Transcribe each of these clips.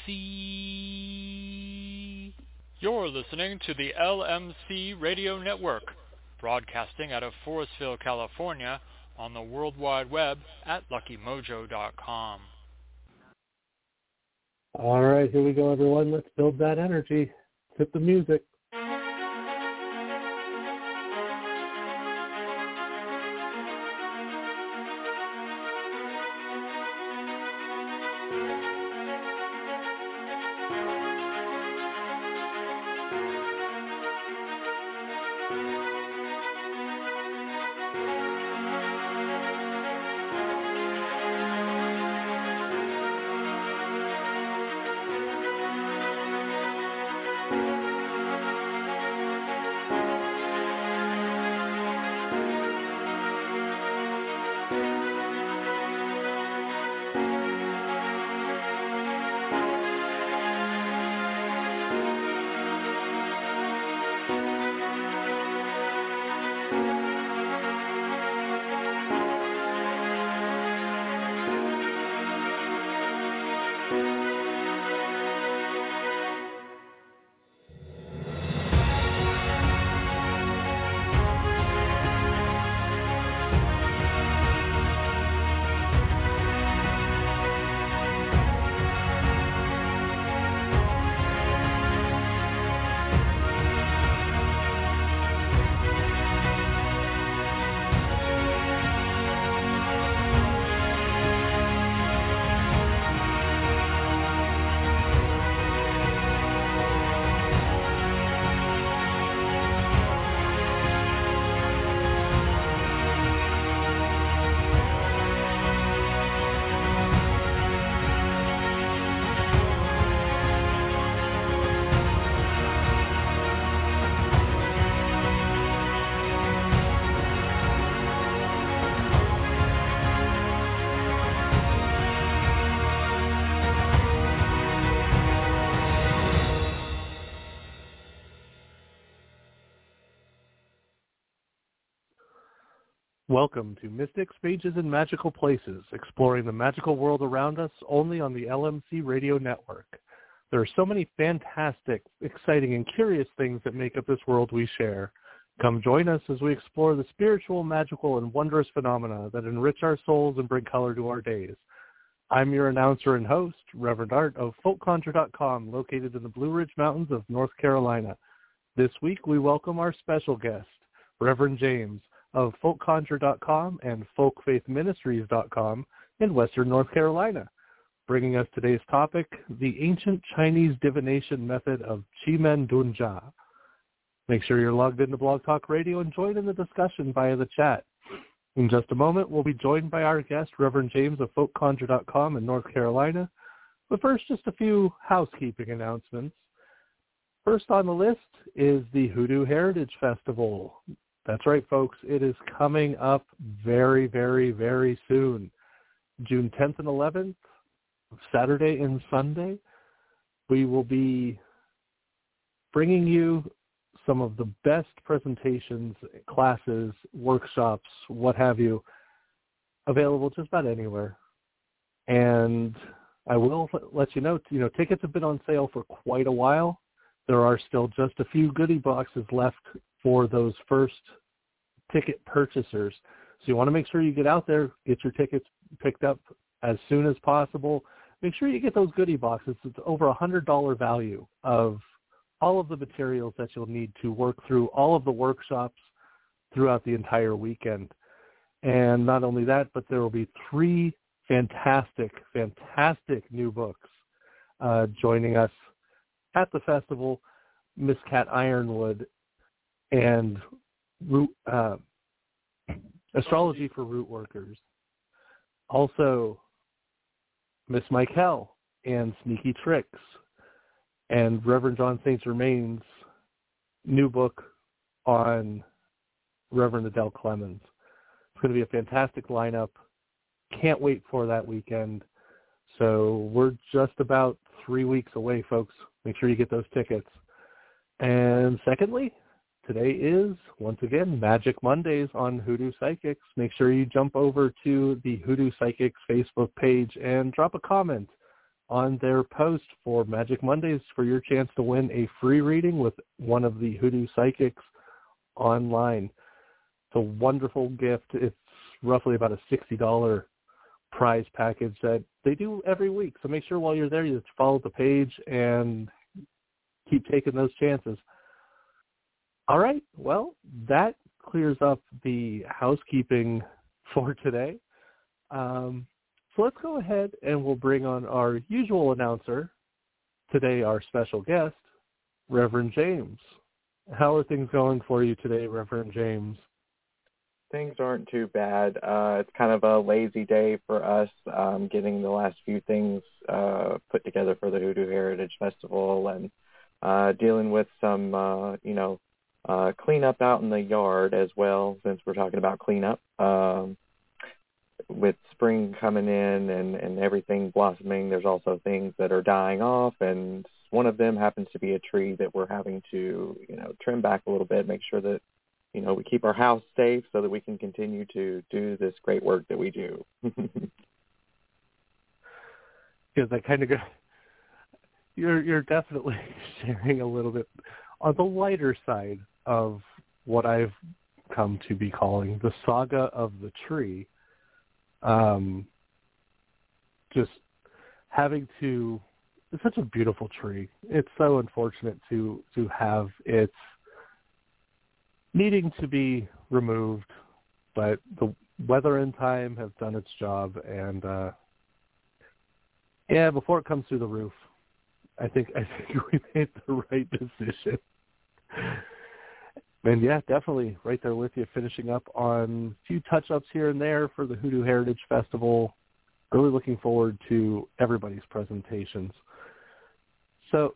You're listening to the LMC Radio Network, broadcasting out of Forestville, California, on the World Wide Web at LuckyMojo.com. All right, here we go, everyone. Let's build that energy. Hit the music. Welcome to Mystics, Mages, and Magical Places, exploring the magical world around us only on the LMC Radio Network. There are so many fantastic, exciting, and curious things that make up this world we share. Come join us as we explore the spiritual, magical, and wondrous phenomena that enrich our souls and bring color to our days. I'm your announcer and host, Reverend Art of FolkConjure.com, located in the Blue Ridge Mountains of North Carolina. This week we welcome our special guest, Reverend James, of FolkConjure.com and FolkFaithMinistries.com in Western North Carolina, bringing us today's topic, the ancient Chinese divination method of Qimen Dunjia. Make sure you're logged into Blog Talk Radio and join in the discussion via the chat. In just a moment, we'll be joined by our guest, Reverend James of FolkConjure.com in North Carolina. But first, just a few housekeeping announcements. First on the list is the Hoodoo Heritage Festival. That's right, folks. It is coming up very, very, very soon. June 10th and 11th, Saturday and Sunday, we will be bringing you some of the best presentations, classes, workshops, what have you, available just about anywhere. And I will let you know, tickets have been on sale for quite a while. There are still just a few goodie boxes left for those first ticket purchasers. So you want to make sure you get out there, get your tickets picked up as soon as possible. Make sure you get those goodie boxes. It's over $100 value of all of the materials that you'll need to work through all of the workshops throughout the entire weekend. And not only that, but there will be 3 fantastic new books joining us at the festival, Miss Cat Ironwood and Astrology for Root Workers. Also, Miss Michael and Sneaky Tricks, and Reverend John St. Germain's new book on Reverend Adele Clemens. It's going to be a fantastic lineup. Can't wait for that weekend. So we're just about 3 weeks away, folks. Make sure you get those tickets. And secondly, today is, once again, Magic Mondays on Hoodoo Psychics. Make sure you jump over to the Hoodoo Psychics Facebook page and drop a comment on their post for Magic Mondays for your chance to win a free reading with one of the Hoodoo Psychics online. It's a wonderful gift. It's roughly about a $60 prize package that they do every week. So make sure while you're there, you follow the page and keep taking those chances. All right. Well, that clears up the housekeeping for today. So let's go ahead and we'll bring on our usual announcer. Today, our special guest, Reverend James. How are things going for you today, Reverend James? Things aren't too bad. It's kind of a lazy day for us, getting the last few things put together for the Hoodoo Heritage Festival and dealing with some, cleanup out in the yard as well, since we're talking about cleanup. With spring coming in and everything blossoming, there's also things that are dying off, and one of them happens to be a tree that we're having to, trim back a little bit, make sure that we keep our house safe so that we can continue to do this great work that we do. Because I kind of you're definitely sharing a little bit on the lighter side of what I've come to be calling the saga of the tree. Just having to, it's such a beautiful tree. It's so unfortunate to have its needing to be removed, but the weather and time have done its job, and before it comes through the roof, I think we made the right decision. And definitely right there with you, finishing up on a few touch-ups here and there for the Hoodoo Heritage Festival. Really looking forward to everybody's presentations. So,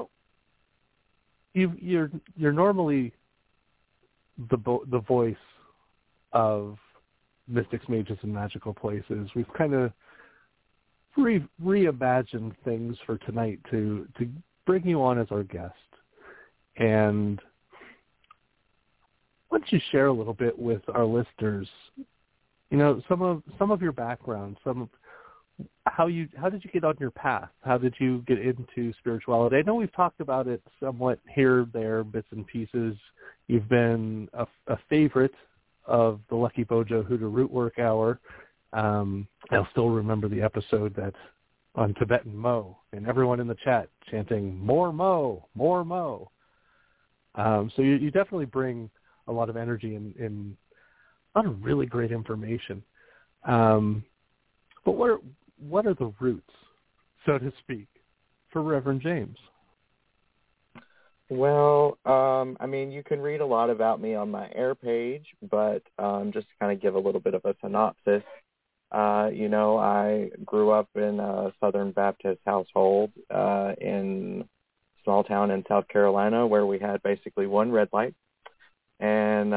you're normally the voice of Mystics, Mages, and Magical Places. We've kind of reimagined things for tonight to bring you on as our guest. And why don't you share a little bit with our listeners, some of your background, how did you get on your path? How did you get into spirituality? I know we've talked about it somewhat here, there, bits and pieces. You've been a favorite of the Lucky Mojo Hoodoo Root Work Hour. I'll still remember the episode that on Tibetan Mo, and everyone in the chat chanting, "More Mo, more Mo." So you definitely bring a lot of energy and a lot of really great information. But what are the roots, so to speak, for Reverend James? Well, you can read a lot about me on my air page, but just to kind of give a little bit of a synopsis, I grew up in a Southern Baptist household in a small town in South Carolina where we had basically one red light. And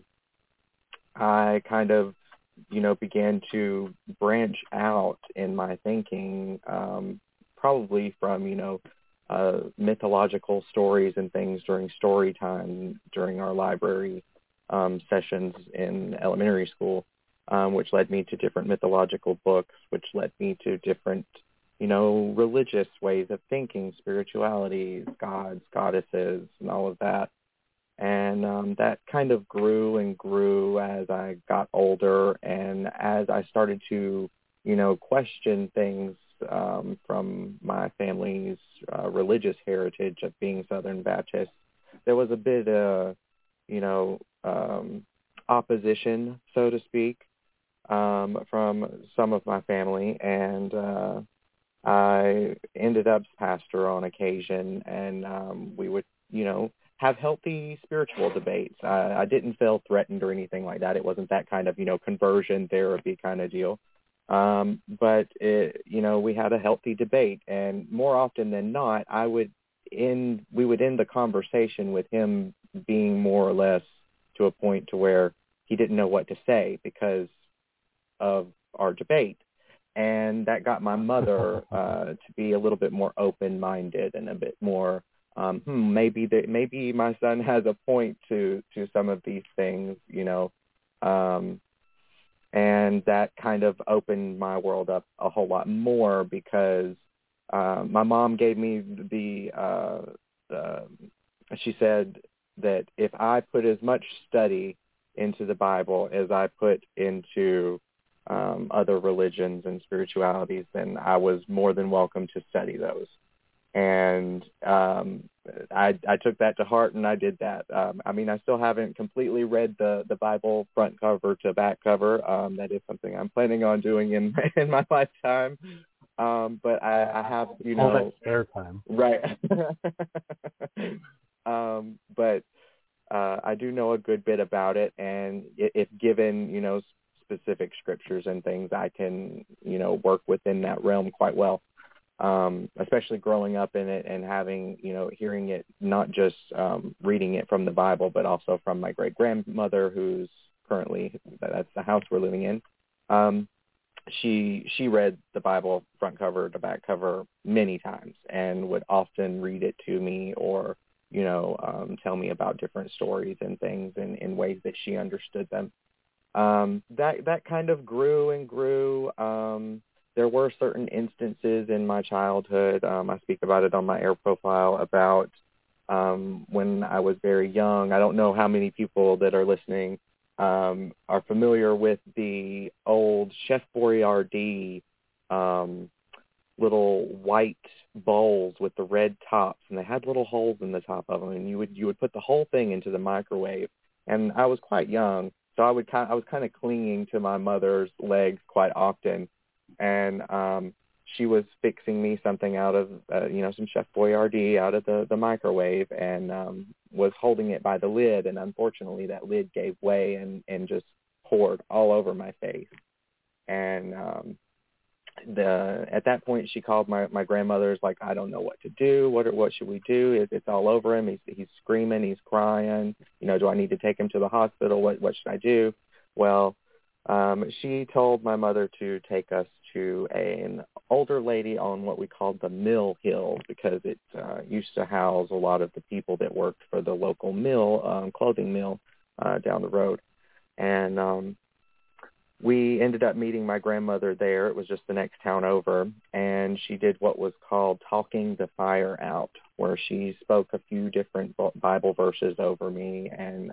I kind of, began to branch out in my thinking, probably from, mythological stories and things during story time during our library sessions in elementary school, which led me to different mythological books, which led me to different, religious ways of thinking, spiritualities, gods, goddesses, and all of that. And that kind of grew and grew as I got older, and as I started to, question things from my family's religious heritage of being Southern Baptist. There was a bit of, opposition, so to speak, from some of my family, and I ended up pastor on occasion, and we would, have healthy spiritual debates. I didn't feel threatened or anything like that. It wasn't that kind of, conversion therapy kind of deal. But we had a healthy debate, and more often than not, we would end the conversation with him being more or less to a point to where he didn't know what to say because of our debate. And that got my mother to be a little bit more open-minded and a bit more, maybe my son has a point to some of these things, and that kind of opened my world up a whole lot more because my mom gave me she said that if I put as much study into the Bible as I put into other religions and spiritualities, then I was more than welcome to study those. And I took that to heart, and I did that. I mean, I still haven't completely read the Bible front cover to back cover. That is something I'm planning on doing in my lifetime. But I have, all that spare time. Right. But I do know a good bit about it, and if given, specific scriptures and things, I can, work within that realm quite well. Especially growing up in it and having, hearing it, not just reading it from the Bible, but also from my great-grandmother, who's currently, that's the house we're living in. She read the Bible front cover to back cover many times and would often read it to me or, tell me about different stories and things in ways that she understood them. That kind of grew and grew. There were certain instances in my childhood, I speak about it on my Air profile, about when I was very young. I don't know how many people that are listening are familiar with the old Chef Boyardee little white bowls with the red tops, and they had little holes in the top of them, and you would put the whole thing into the microwave. And I was quite young, so I was kind of clinging to my mother's legs quite often. And she was fixing me something out of, some Chef Boyardee out of the microwave, and was holding it by the lid. And unfortunately, that lid gave way and just poured all over my face. And at that point, she called my grandmother's, like, I don't know what to do. What should we do? It's all over him. He's screaming. He's crying. Do I need to take him to the hospital? What should I do? Well, she told my mother to take us to an older lady on what we called the Mill Hill, because it used to house a lot of the people that worked for the local mill, clothing mill down the road. And we ended up meeting my grandmother there. It was just the next town over, and she did what was called talking the fire out, where she spoke a few different Bible verses over me, and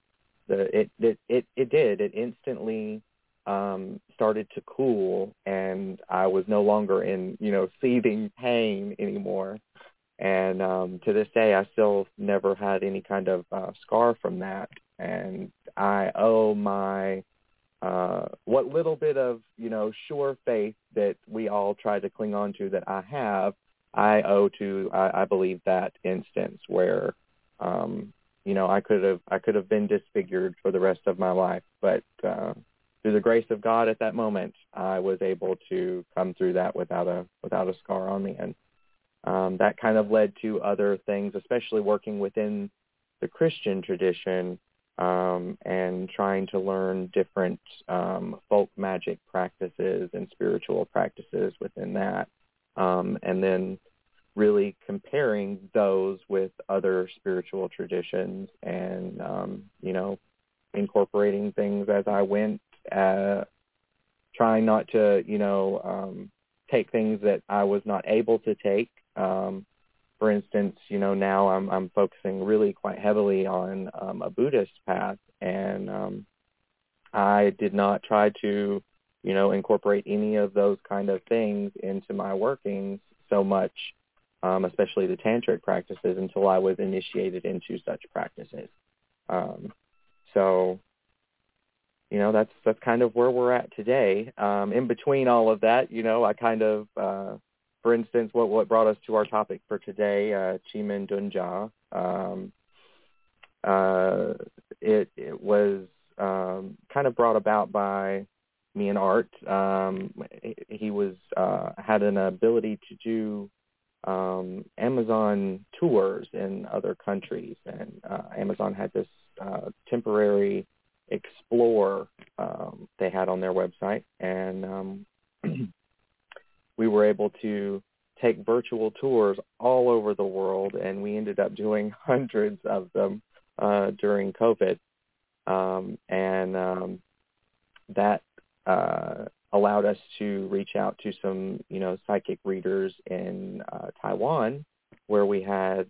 it instantly started to cool, and I was no longer in, seething pain anymore. And to this day, I still never had any kind of scar from that. And I owe my what little bit of, sure faith that we all try to cling on to that I have, I owe to, I believe, that instance where, I could have been disfigured for the rest of my life, but through the grace of God at that moment, I was able to come through that without a scar on me. And that kind of led to other things, especially working within the Christian tradition, and trying to learn different folk magic practices and spiritual practices within that, and then really comparing those with other spiritual traditions and, incorporating things as I went, trying not to, take things that I was not able to take. For instance, now I'm focusing really quite heavily on a Buddhist path, and I did not try to, incorporate any of those kind of things into my workings so much, especially the tantric practices, until I was initiated into such practices. So, that's kind of where we're at today. In between all of that, I kind of, for instance, what brought us to our topic for today, Cheemin Dunja, it was kind of brought about by me and Art. He was had an ability to do Amazon tours in other countries, and Amazon had this temporary Explorer they had on their website, and we were able to take virtual tours all over the world, and we ended up doing hundreds of them during COVID. And that allowed us to reach out to some, psychic readers in Taiwan, where we had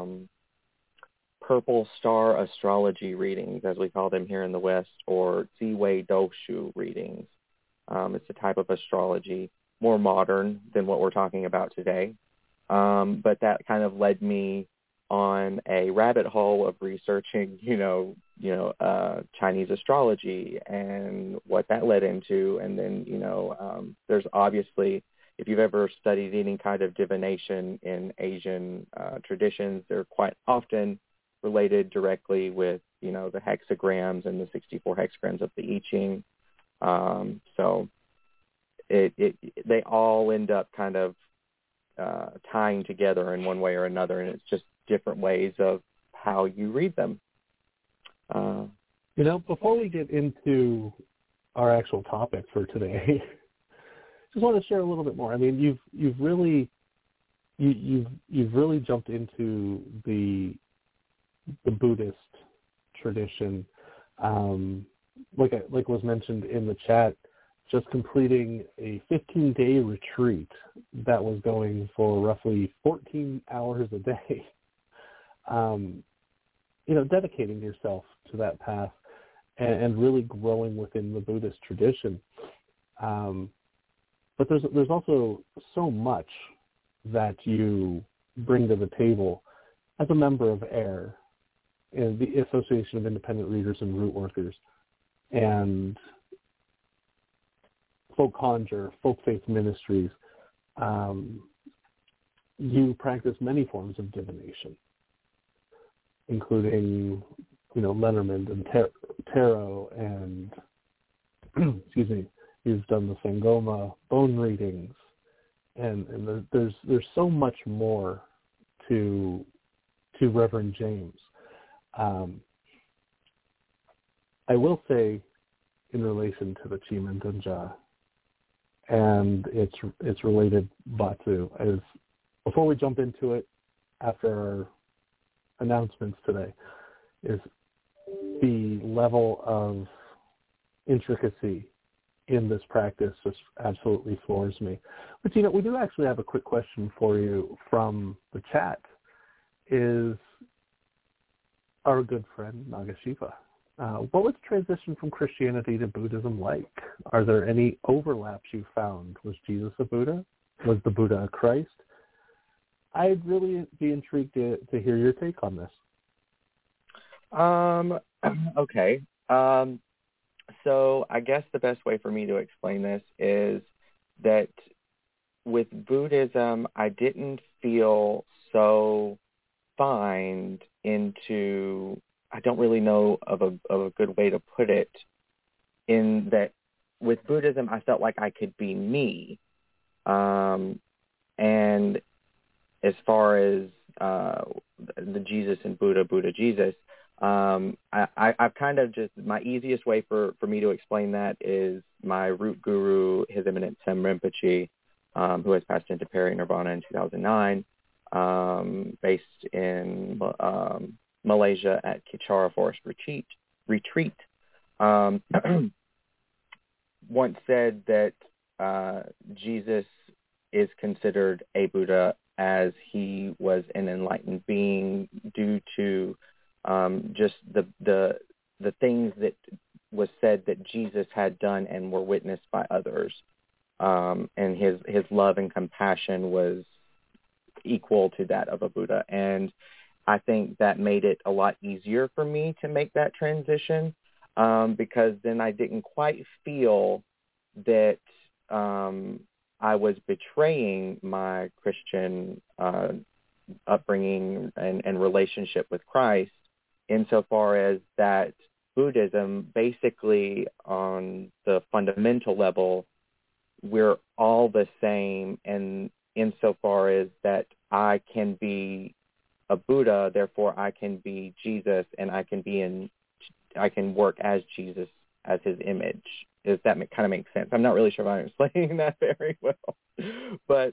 purple star astrology readings, as we call them here in the West, or Ziwei Doshu readings. It's a type of astrology, more modern than what we're talking about today. But that kind of led me on a rabbit hole of researching, Chinese astrology and what that led into. And then, there's obviously, if you've ever studied any kind of divination in Asian traditions, they're quite often related directly with, the hexagrams and the 64 hexagrams of the I Ching. So they all end up kind of tying together in one way or another, and it's just different ways of how you read them. Before we get into our actual topic for today, just want to share a little bit more. I mean, you've really jumped into the Buddhist tradition, like was mentioned in the chat, just completing a 15-day retreat that was going for roughly 14 hours a day. Dedicating yourself to that path and really growing within the Buddhist tradition. But there's also so much that you bring to the table as a member of AIR, and the Association of Independent Readers and Root Workers, and Folk Conjure, Folk Faith Ministries. You practice many forms of divination, including, Lenormand and tarot, and excuse me, you've done the Sangoma bone readings, and there's so much more to Reverend James. I will say, in relation to the Chimendunja and its related Batu, as before we jump into it, after our announcements today, is the level of intricacy in this practice just absolutely floors me. But, we do actually have a quick question for you from the chat. Is our good friend Nagashiva. What was the transition from Christianity to Buddhism like? Are there any overlaps you found? Was Jesus a Buddha? Was the Buddha a Christ? I'd really be intrigued to hear your take on this. Okay. So I guess the best way for me to explain this is that with Buddhism, I didn't feel so fined into, I don't really know of a good way to put it, in that with Buddhism, I felt like I could be me. And as far as the Jesus and Buddha Jesus, I've kind of just, my easiest way for me to explain that is my root guru, His Eminence Sem Rinpoche, who has passed into Peri-Nirvana in 2009, based in Malaysia at Kichara Forest Retreat, once said that Jesus is considered a Buddha as he was an enlightened being due to just the things that was said that Jesus had done and were witnessed by others. And his love and compassion was equal to that of a Buddha. And I think that made it a lot easier for me to make that transition, because then I didn't quite feel that I was betraying my Christian upbringing and relationship with Christ, insofar as that Buddhism, basically on the fundamental level, we're all the same, and insofar as that I can be a Buddha, therefore I can be Jesus, and I can work as Jesus, as his image. Does that kind of make sense? I'm not really sure if I'm explaining that very well, but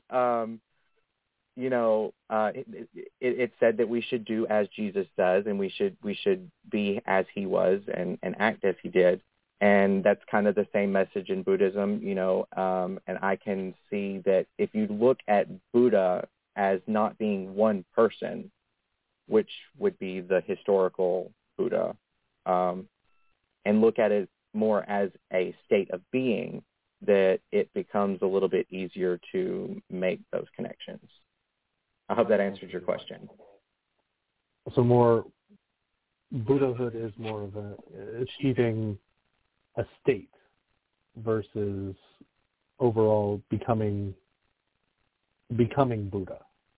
it said that we should do as Jesus does, and we should be as he was and act as he did. And that's kind of the same message in Buddhism, and I can see that if you look at Buddha as not being one person, which would be the historical Buddha, and look at it more as a state of being, that it becomes a little bit easier to make those connections. I hope that answered your question. So more Buddhahood is more of achieving a state versus overall becoming Buddha.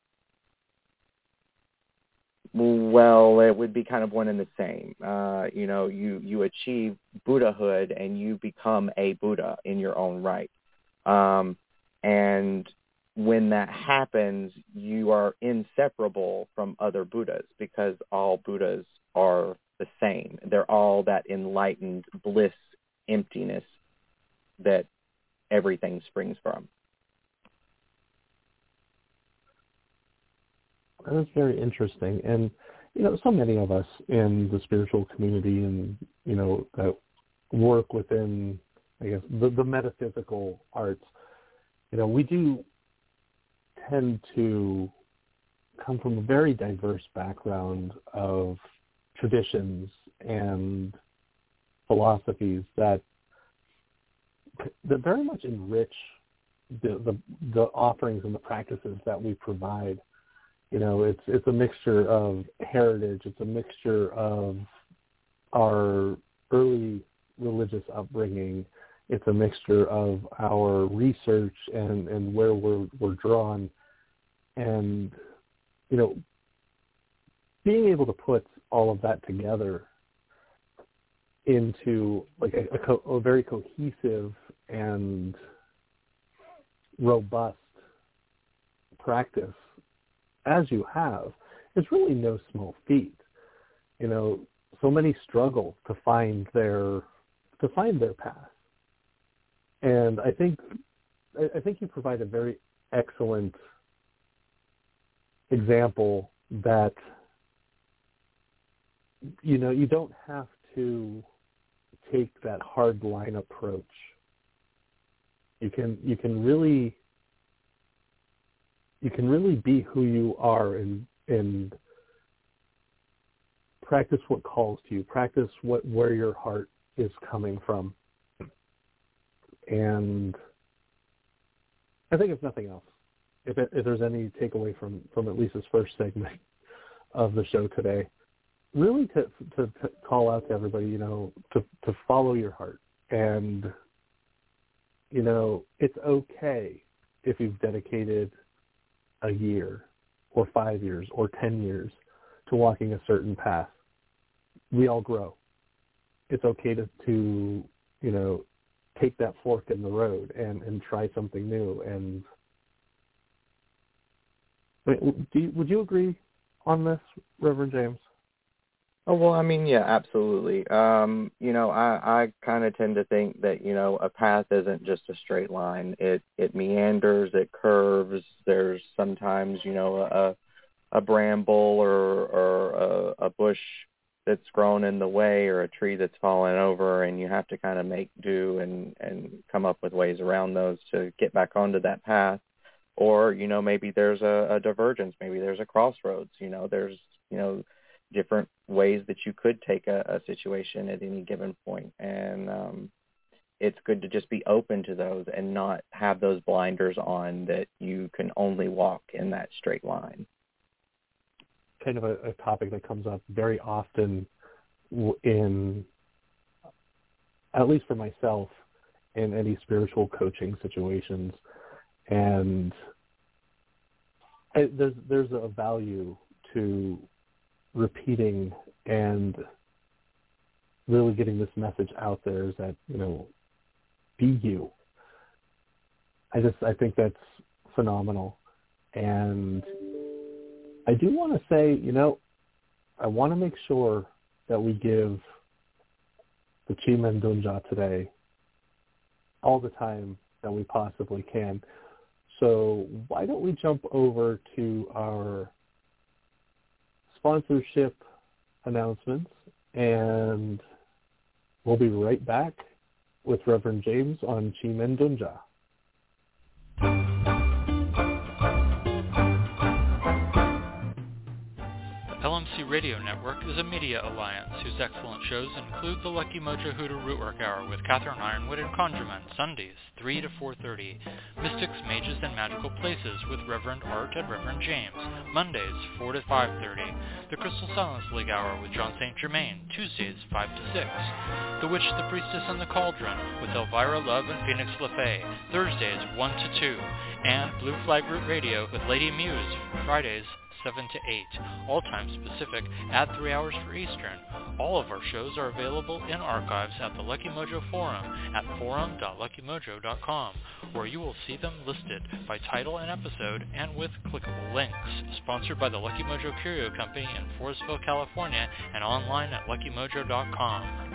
Well, it would be kind of one and the same. You achieve Buddhahood and you become a Buddha in your own right. And when that happens, you are inseparable from other Buddhas because all Buddhas are the same. They're all that enlightened bliss emptiness that everything springs from. That's very interesting. And, so many of us in the spiritual community and, that work within, I guess, the metaphysical arts, we do tend to come from a very diverse background of traditions and philosophies that very much enrich the offerings and the practices that we provide. It's a mixture of heritage. It's a mixture of our early religious upbringing. It's a mixture of our research and where we're drawn. And, being able to put all of that together into like a very cohesive and robust practice, as you have, is really no small feat. So many struggle to find their path, and I think you provide a very excellent example that you don't have to take that hard line approach. You can really be who you are and practice what calls to you. Practice where your heart is coming from. And I think if nothing else, if there's any takeaway from at least this first segment of the show today, really to call out to everybody, to follow your heart. And, it's okay if you've dedicated a year or 5 years or 10 years to walking a certain path. We all grow. It's okay to take that fork in the road and try something new. And would you agree on this, Reverend James? Oh, well, I mean, yeah, absolutely. I kind of tend to think that, a path isn't just a straight line. It meanders, it curves. There's sometimes, a bramble or a bush that's grown in the way or a tree that's fallen over, and you have to kind of make do and come up with ways around those to get back onto that path. Or, maybe there's a divergence. Maybe there's a crossroads. There's, different ways that you could take a situation at any given point. And it's good to just be open to those and not have those blinders on that you can only walk in that straight line. Kind of a topic that comes up very often in, at least for myself, in any spiritual coaching situations. And there's a value to repeating and really getting this message out there, is that, be you. I think that's phenomenal. And I do want to say, I want to make sure that we give the Chimen Dunja today all the time that we possibly can. So why don't we jump over to our sponsorship announcements and We'll be right back with Reverend James on Chimen Dunja. LMC Radio Network is a media alliance whose excellent shows include the Lucky Mojo Hoodoo Rootwork Hour with Catherine Ironwood and Conjurman, Sundays, 3 to 4:30. Mystics, Mages, and Magical Places with Reverend Art and Reverend James, Mondays, 4 to 5:30. The Crystal Silence League Hour with John St. Germain, Tuesdays, 5 to 6. The Witch, the Priestess, and the Cauldron with Elvira Love and Phoenix LaFay, Thursdays, 1 to 2. And Blue Flag Root Radio with Lady Muse, Fridays, 7 to 8, all times Pacific, at 3 hours for Eastern. All of our shows are available in archives at the Lucky Mojo Forum at forum.luckymojo.com, where you will see them listed by title and episode and with clickable links. Sponsored by the Lucky Mojo Curio Company in Forestville, California, and online at luckymojo.com.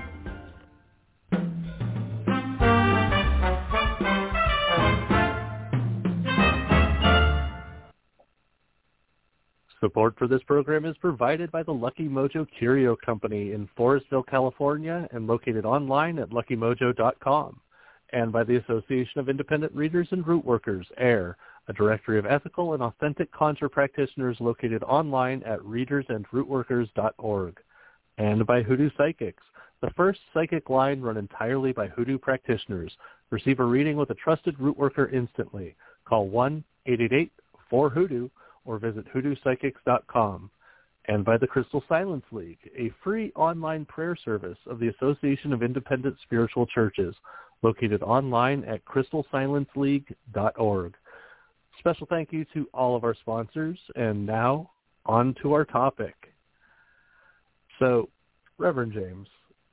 Support for this program is provided by the Lucky Mojo Curio Company in Forestville, California, and located online at luckymojo.com, and by the Association of Independent Readers and Root Workers, AIR, a directory of ethical and authentic conjure practitioners located online at readersandrootworkers.org, and by Hoodoo Psychics, the first psychic line run entirely by Hoodoo practitioners. Receive a reading with a trusted root worker instantly. Call 1-888-4-HOODOO or visit hoodoopsychics.com, and by the Crystal Silence League, a free online prayer service of the Association of Independent Spiritual Churches, located online at crystalsilenceleague.org. Special thank you to all of our sponsors, and now on to our topic. So, Reverend James,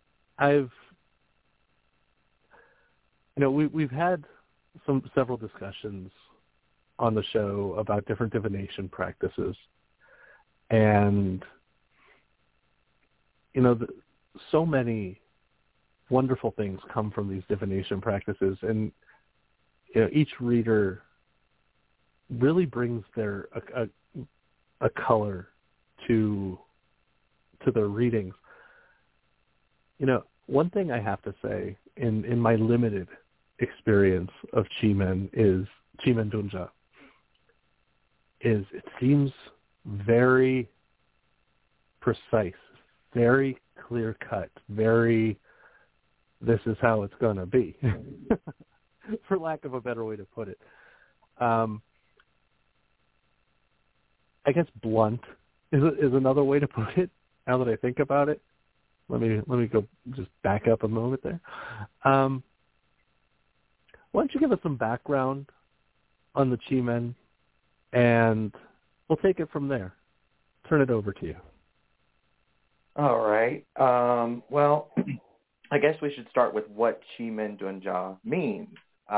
we've had several discussions on the show about different divination practices. And, so many wonderful things come from these divination practices. And, each reader really brings a color to their readings. One thing I have to say in my limited experience of Chimen Dunja, is it seems very precise, very clear-cut, this is how it's going to be, for lack of a better way to put it. I guess blunt is another way to put it, now that I think about it. Let me go just back up a moment there. Why don't you give us some background on the Chimen, and we'll take it from there. Turn it over to you. All right. Well, I guess we should start with what Chimen Dunja means.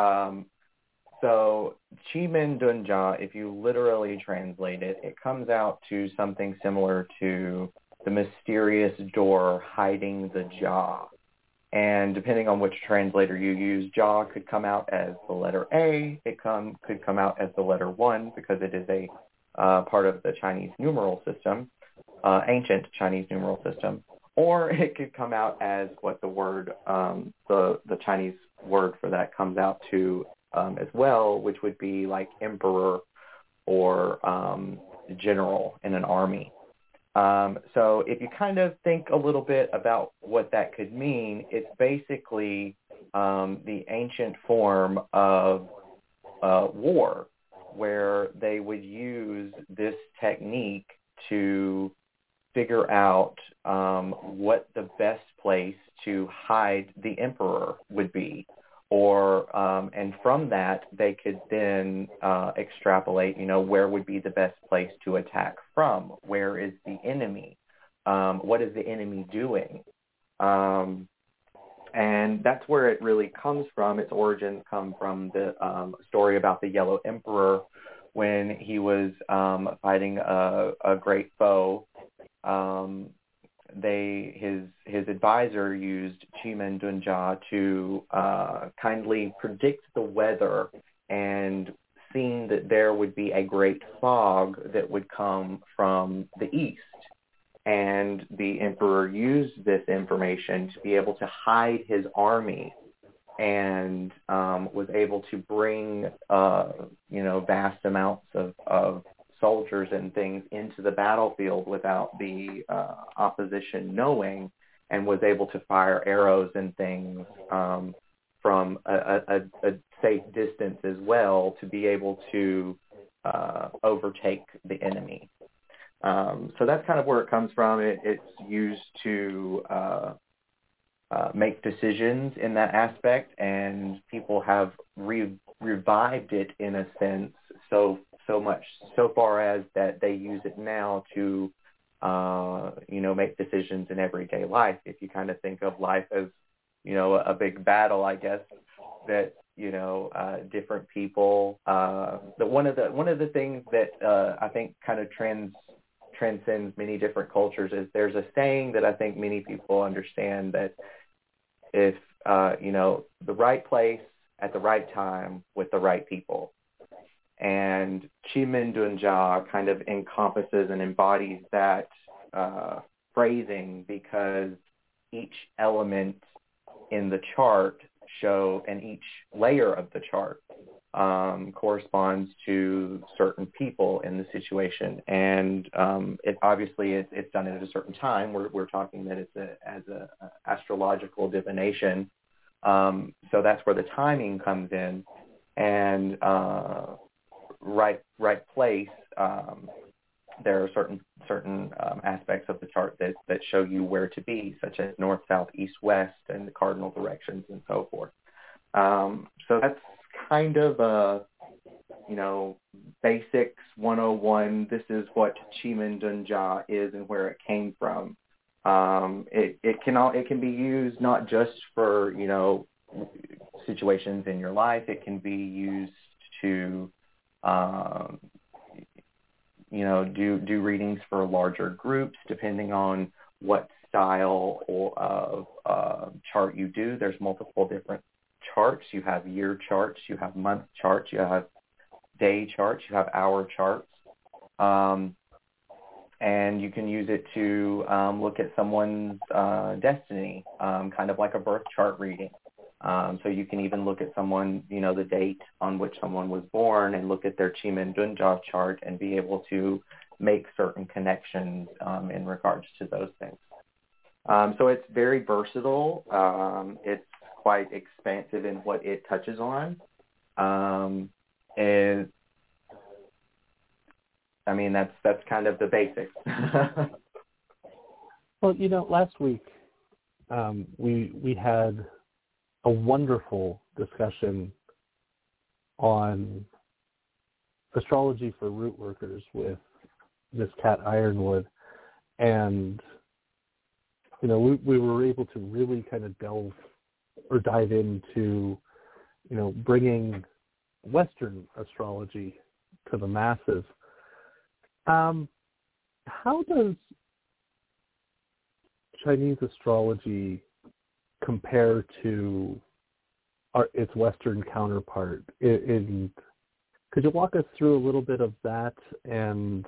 So Chimen Dunja, if you literally translate it, it comes out to something similar to the mysterious door hiding the jaw. And depending on which translator you use, jaw could come out as the letter A. It could come out as the letter 1 because it is a part of the Chinese numeral system, ancient Chinese numeral system. Or it could come out as what the word, the Chinese word for that comes out to as well, which would be like emperor or general in an army. So if you kind of think a little bit about what that could mean, it's basically the ancient form of war, where they would use this technique to figure out what the best place to hide the emperor would be. Or and from that, they could then extrapolate, where would be the best place to attack from? Where is the enemy? What is the enemy doing? And that's where it really comes from. Its origins come from the story about the Yellow Emperor when he was fighting a great foe. His advisor used Chimen Dunja to kindly predict the weather, and seeing that there would be a great fog that would come from the east. and the emperor used this information to be able to hide his army, and was able to bring, vast amounts of soldiers and things into the battlefield without the opposition knowing, and was able to fire arrows and things from a safe distance as well, to be able to overtake the enemy. So that's kind of where it comes from. It's used to make decisions in that aspect, and people have revived it in a sense so much, so far as that they use it now to make decisions in everyday life. If you kind of think of life as a big battle, I guess, that different people, one of the things that I think kind of transcends many different cultures is there's a saying that I think many people understand, that if the right place at the right time with the right people. And Chemin Dunja kind of encompasses and embodies that phrasing, because each element in the chart and each layer of the chart corresponds to certain people in the situation. And it obviously it's done at a certain time. We're talking that it's as a astrological divination. So that's where the timing comes in, and right place. There are certain aspects of the chart that show you where to be, such as north, south, east, west, and the cardinal directions and so forth. So that's kind of basics 101. This is what Chemin Dunja is and where it came from. It can be used not just for situations in your life. It can be used to do readings for larger groups, depending on what style of chart you do. There's multiple different charts. You have year charts, you have month charts, you have day charts, you have hour charts. And you can use it to look at someone's destiny, kind of like a birth chart reading. So you can even look at someone, the date on which someone was born, and look at their Chemin Dunja chart and be able to make certain connections in regards to those things. So it's very versatile. It's quite expansive in what it touches on. And I mean, that's kind of the basics. Well, last week we had a wonderful discussion on astrology for root workers with Miss Kat Ironwood, and we were able to really kind of dive into bringing Western astrology to the masses. How does Chinese astrology compare to its Western counterpart? Could you walk us through a little bit of that and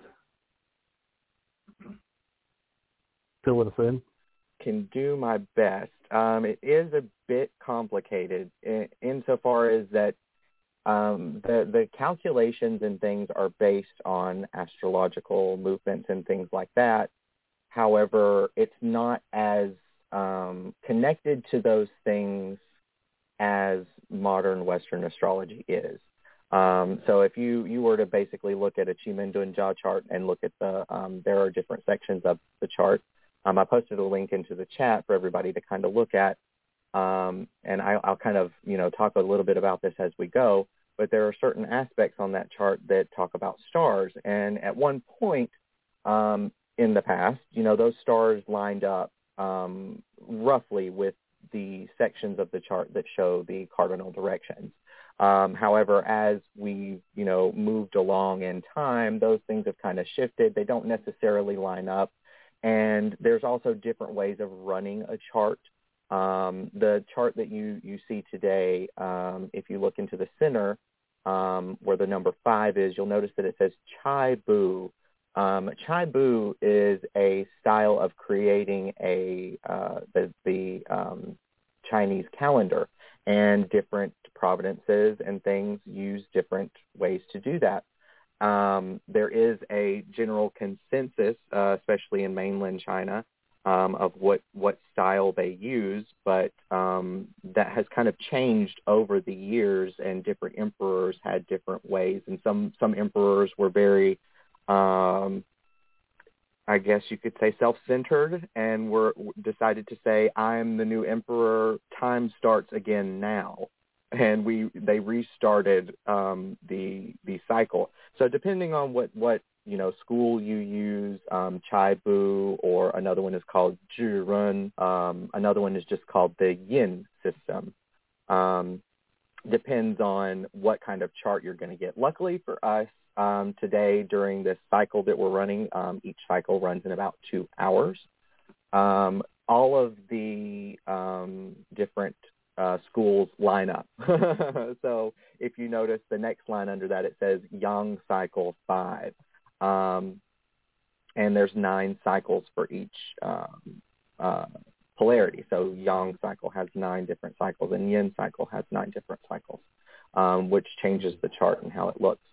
fill us in? Can do my best. It is a bit complicated insofar as that the calculations and things are based on astrological movements and things like that. However, it's not as connected to those things as modern Western astrology is. So if you were to basically look at a Chemin Dunja chart and look at there are different sections of the chart. I posted a link into the chat for everybody to kind of look at, and I'll kind of talk a little bit about this as we go. But there are certain aspects on that chart that talk about stars, and at one point in the past, those stars lined up roughly with the sections of the chart that show the cardinal directions. However, as we, moved along in time, those things have kind of shifted. They don't necessarily line up. And there's also different ways of running a chart. The chart that you see today, if you look into the center where the number 5 is, you'll notice that it says Chai Bu. Chai Bu is a style of creating the Chinese calendar, and different providences and things use different ways to do that. There is a general consensus, especially in mainland China, of what style they use, but that has kind of changed over the years, and different emperors had different ways, and some emperors were very, I guess you could say, self-centered, and decided to say, I'm the new emperor, time starts again now. And they restarted the cycle. So depending on what school you use, Chai Bu, or another one is called Zhirun, another one is just called the Yin system. Depends on what kind of chart you're going to get. Luckily for us, today during this cycle that we're running, each cycle runs in about 2 hours. All of the different schools line up. So if you notice the next line under that, it says Yang Cycle 5. And there's 9 cycles for each polarity. So Yang cycle has 9 different cycles, and Yin cycle has 9 different cycles, which changes the chart and how it looks.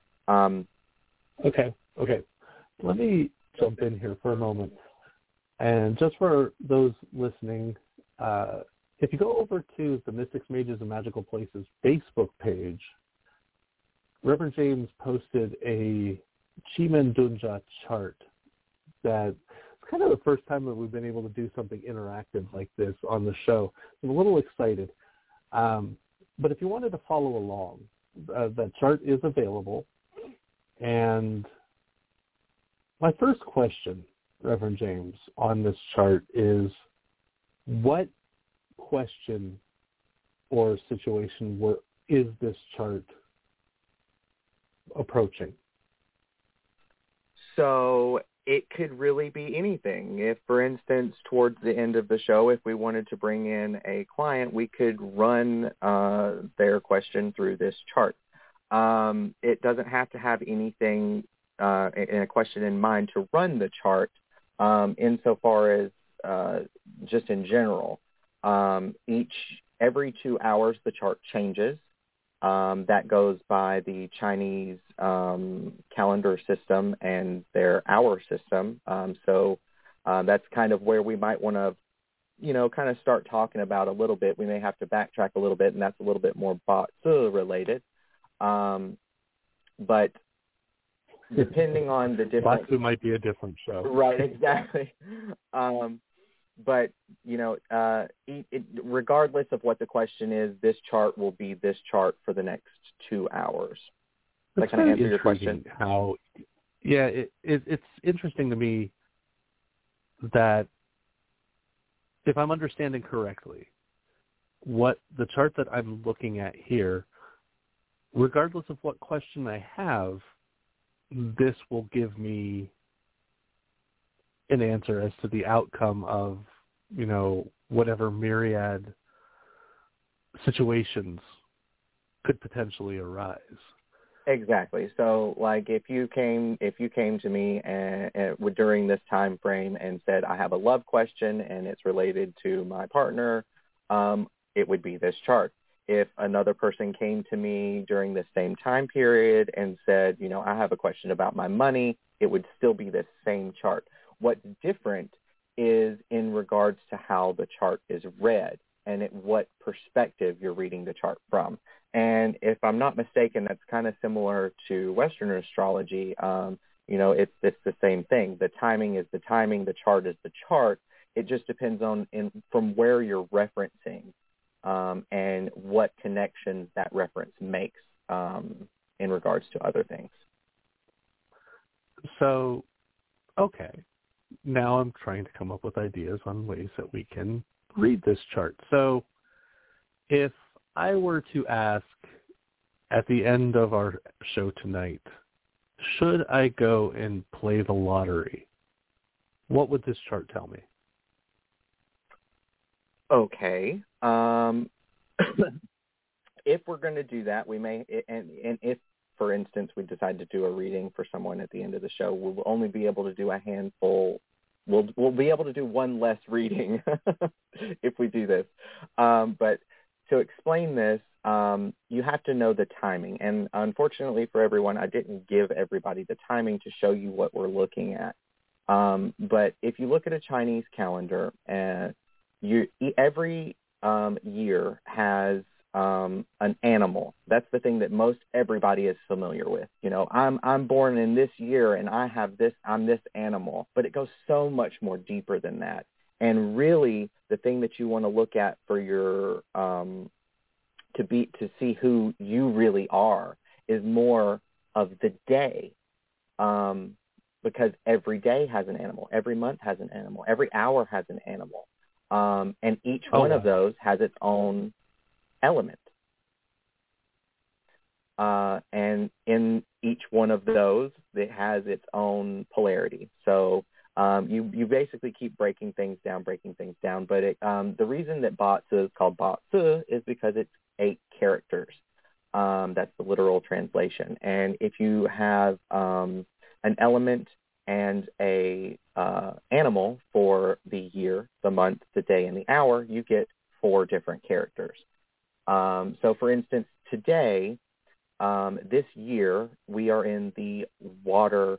Okay. Let me jump in here for a moment. And just for those listening, if you go over to the Mystics, Mages, and Magical Places Facebook page, Reverend James posted a Chimen Dunja chart that it's kind of the first time that we've been able to do something interactive like this on the show. I'm a little excited. But if you wanted to follow along, that chart is available. And my first question, Reverend James, on this chart is, what question or situation is this chart approaching? So it could really be anything. If, for instance, towards the end of the show, if we wanted to bring in a client, we could run their question through this chart. It doesn't have to have anything in a question in mind to run the chart, insofar as just in general. Every 2 hours the chart changes. That goes by the Chinese calendar system and their hour system. So that's kind of where we might want to, kind of start talking about a little bit. We may have to backtrack a little bit, and that's a little bit more Batsu related. But depending on the different... Batsu might be a different show. Right, exactly. But, regardless of what the question is, this chart will be this chart for the next 2 hours. That's kind of answer your question? It's interesting to me that, if I'm understanding correctly, what the chart that I'm looking at here, regardless of what question I have, this will give me an answer as to the outcome of, whatever myriad situations could potentially arise. Exactly. So, like, if you came to me and during this time frame and said, I have a love question and it's related to my partner, it would be this chart. If another person came to me during the same time period and said, I have a question about my money, it would still be this same chart. What's different is in regards to how the chart is read and at what perspective you're reading the chart from. And if I'm not mistaken, that's kind of similar to Western astrology. It's the same thing. The timing is the timing. The chart is the chart. It just depends on from where you're referencing and what connections that reference makes in regards to other things. So, okay. Now I'm trying to come up with ideas on ways that we can read this chart. So if I were to ask at the end of our show tonight, should I go and play the lottery, what would this chart tell me? Okay. If we're going to do that, we may, and if for instance, we decide to do a reading for someone at the end of the show, we'll only be able to do a handful. We'll be able to do one less reading if we do this. But to explain this, you have to know the timing. And unfortunately for everyone, I didn't give everybody the timing to show you what we're looking at. But if you look at a Chinese calendar, every year has an animal. That's the thing that most everybody is familiar with. You know, I'm born in this year and I have this, I'm this animal. But it goes so much more deeper than that. And really, the thing that you want to look at for your to see who you really are is more of the day, because every day has an animal, every month has an animal, every hour has an animal, and each one of those has its own element, and in each one of those, it has its own polarity. So you basically keep breaking things down. But the reason that Bazi is called Bazi is because it's 8 characters. That's the literal translation. And if you have an element and a animal for the year, the month, the day, and the hour, you get 4 different characters. So, for instance, today, this year, we are in the water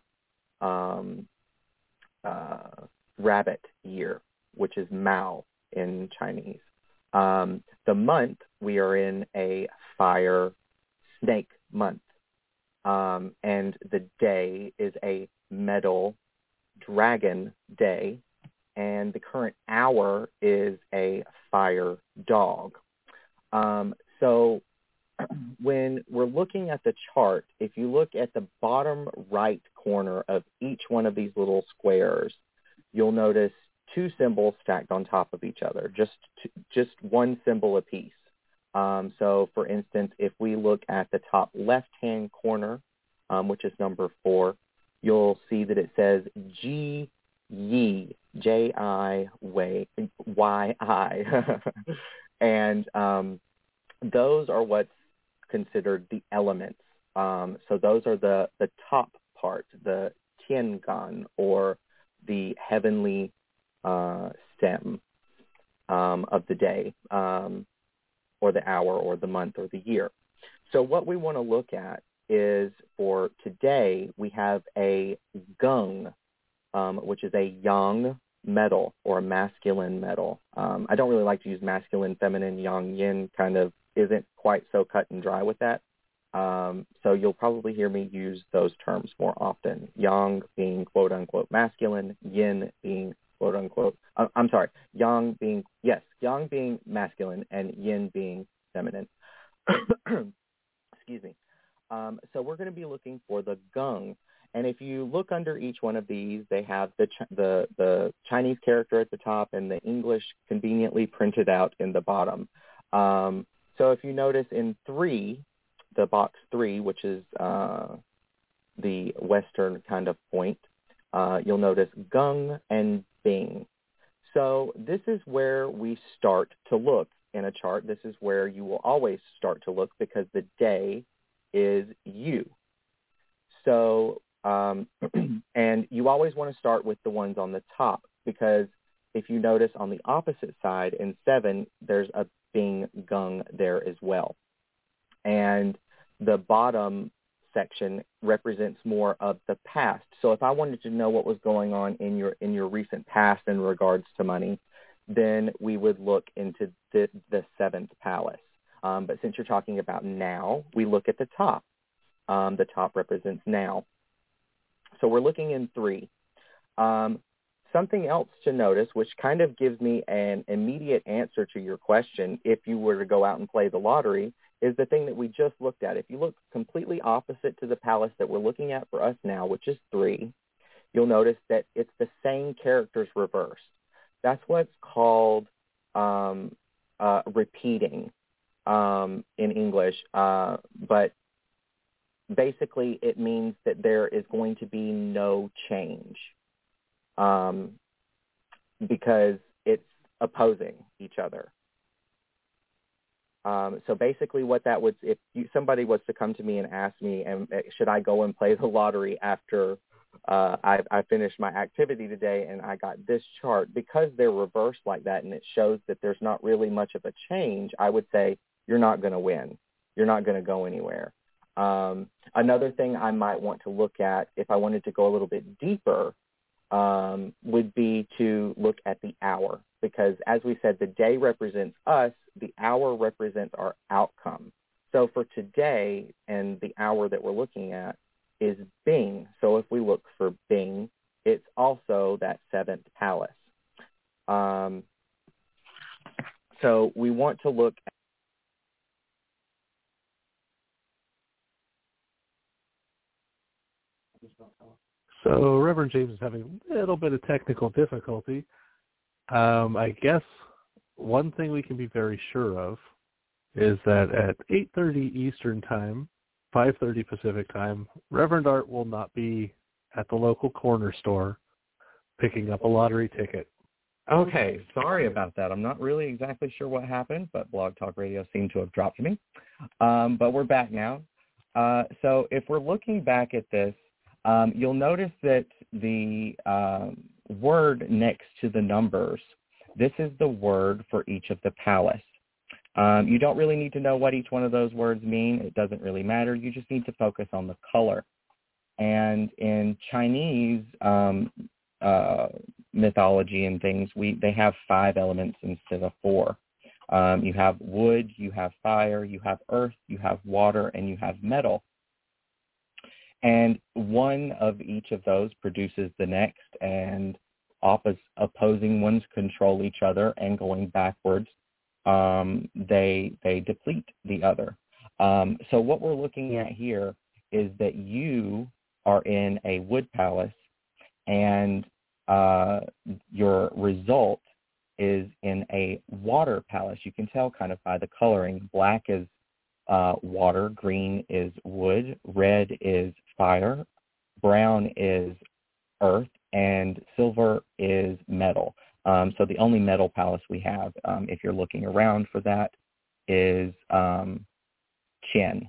rabbit year, which is Mao in Chinese. The month, we are in a fire snake month. And the day is a metal dragon day. And the current hour is a fire dog. So when we're looking at the chart, if you look at the bottom right corner of each one of these little squares, you'll notice 2 symbols stacked on top of each other, just one symbol apiece. So, for instance, if we look at the top left-hand corner, which is number 4, you'll see that it says Ji Yi, J-I-Y-I. And those are what's considered the elements. So those are the top part, the Tiangan, or the heavenly stem of the day, or the hour, or the month, or the year. So what we want to look at is, for today, we have a gung, which is a yang metal, or a masculine metal. I don't really like to use masculine, feminine, yang, yin, kind of isn't quite so cut and dry with that. So you'll probably hear me use those terms more often. Yang being quote-unquote masculine, yin being quote-unquote, yang being masculine, and yin being feminine. Excuse me. So we're going to be looking for the gung. And if you look under each one of these, they have the Chinese character at the top and the English conveniently printed out in the bottom. So if you notice in 3, the box 3, which is the western kind of point, you'll notice gung and bing. So this is where we start to look in a chart. This is where you will always start to look, because the day is you. So, and you always want to start with the ones on the top, because if you notice on the opposite side in 7, there's a bing gung there as well. And the bottom section represents more of the past. So if I wanted to know what was going on in your recent past in regards to money, then we would look into the 7th palace. But since you're talking about now, we look at the top. The top represents now. So we're looking in 3. Something else to notice, which kind of gives me an immediate answer to your question, if you were to go out and play the lottery, is the thing that we just looked at. If you look completely opposite to the palace that we're looking at for us now, which is 3, you'll notice that it's the same characters reversed. That's what's called repeating in English, but basically it means that there is going to be no change, because it's opposing each other. So basically what that would, if somebody was to come to me and ask me, should I go and play the lottery after I finished my activity today and I got this chart, because they're reversed like that and it shows that there's not really much of a change, I would say you're not going to win. You're not going to go anywhere. Another thing I might want to look at, if I wanted to go a little bit deeper, would be to look at the hour, because as we said, the day represents us, the hour represents our outcome. So for today, and the hour that we're looking at is Bing. So if we look for Bing, it's also that seventh palace. So we want to look at So Reverend James is having a little bit of technical difficulty. I guess one thing we can be very sure of is that at 8:30 Eastern Time, 5:30 Pacific Time, Reverend Art will not be at the local corner store picking up a lottery ticket. Okay, sorry about that. I'm not really exactly sure what happened, but Blog Talk Radio seemed to have dropped me. But we're back now. So if we're looking back at this, you'll notice that the word next to the numbers, this is the word for each of the palace. You don't really need to know what each one of those words mean. It doesn't really matter. You just need to focus on the color. And in Chinese mythology and things, they have 5 elements instead of 4. You have wood, you have fire, you have earth, you have water, and you have metal. And one of each of those produces the next, and opposing ones control each other, and going backwards, they deplete the other. So what we're looking at here is that you are in a wood palace, and your result is in a water palace. You can tell kind of by the coloring. Black is water, green is wood, red is fire, brown is earth, and silver is metal. So the only metal palace we have, if you're looking around for that, is Qian.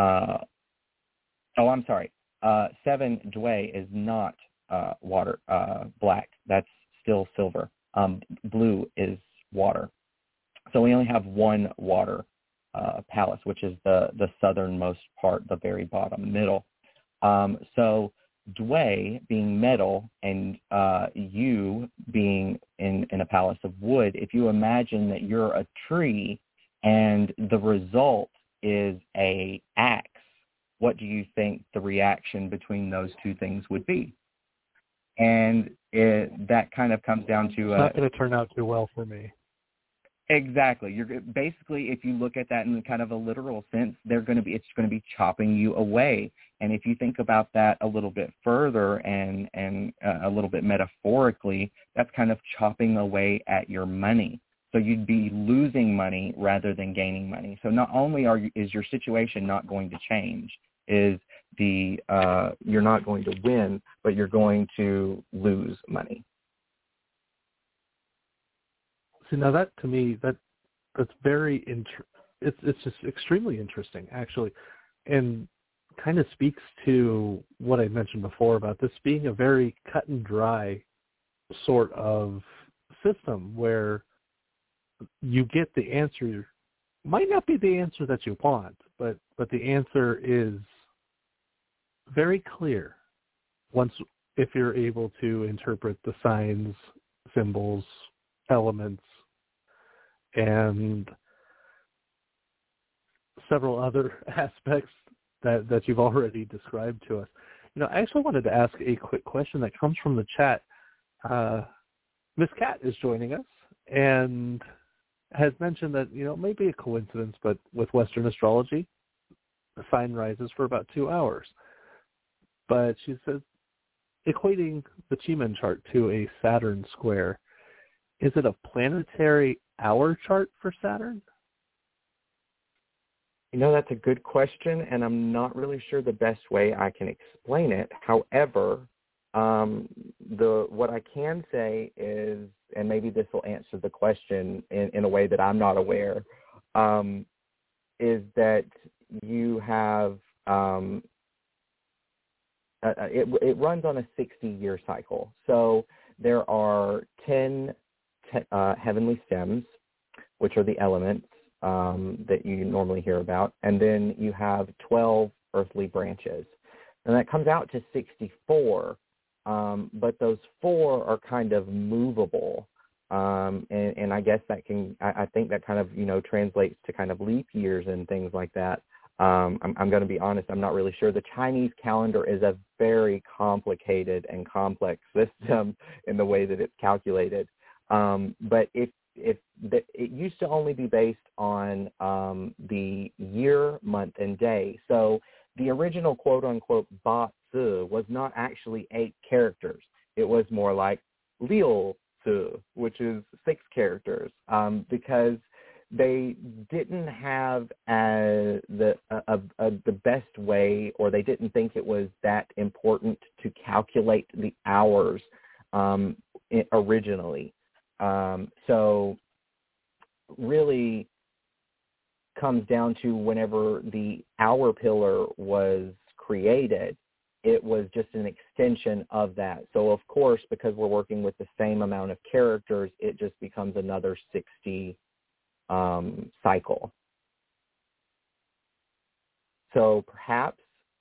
I'm sorry. 7 Dui is not water, black. That's still silver. Blue is water. So we only have one water palace, which is the southernmost part, the very bottom middle. So Dui being metal and you being in a palace of wood, if you imagine that you're a tree and the result is a axe, what do you think the reaction between those two things would be? And that kind of comes down to... It's not going to turn out too well for me. Exactly. You're basically, if you look at that in kind of a literal sense, it's going to be chopping you away. And if you think about that a little bit further and a little bit metaphorically, that's kind of chopping away at your money. So you'd be losing money rather than gaining money. So not only is your situation not going to change, you're not going to win, but you're going to lose money. See, now that to me, that's very it's just extremely interesting, actually, and kind of speaks to what I mentioned before about this being a very cut and dry sort of system where you get the answer. Might not be the answer that you want, but the answer is very clear if you're able to interpret the signs, symbols, elements, and several other aspects that you've already described to us. I actually wanted to ask a quick question that comes from the chat. Miss Cat is joining us and has mentioned that, it may be a coincidence, but with Western astrology, the sign rises for about 2 hours. But she says, equating the Chi-Men chart to a Saturn square, is it a planetary hour chart for Saturn? That's a good question, and I'm not really sure the best way I can explain it. However, what I can say is, and maybe this will answer the question in a way that I'm not aware, is that you have it runs on a 60-year cycle. So there are 10 heavenly stems, which are the elements that you normally hear about, and then you have 12 earthly branches. And that comes out to 64, but those 4 are kind of movable. And I guess that I think that kind of, translates to kind of leap years and things like that. I'm going to be honest, I'm not really sure. The Chinese calendar is a very complicated and complex system in the way that it's calculated. But it used to only be based on the year, month, and day. So the original quote-unquote Ba Zi was not actually 8 characters. It was more like Liu Zi, which is 6 characters, because they didn't have the best way, or they didn't think it was that important to calculate the hours originally. So really comes down to whenever the hour pillar was created, it was just an extension of that. So of course, because we're working with the same amount of characters, it just becomes another 60 cycle. So perhaps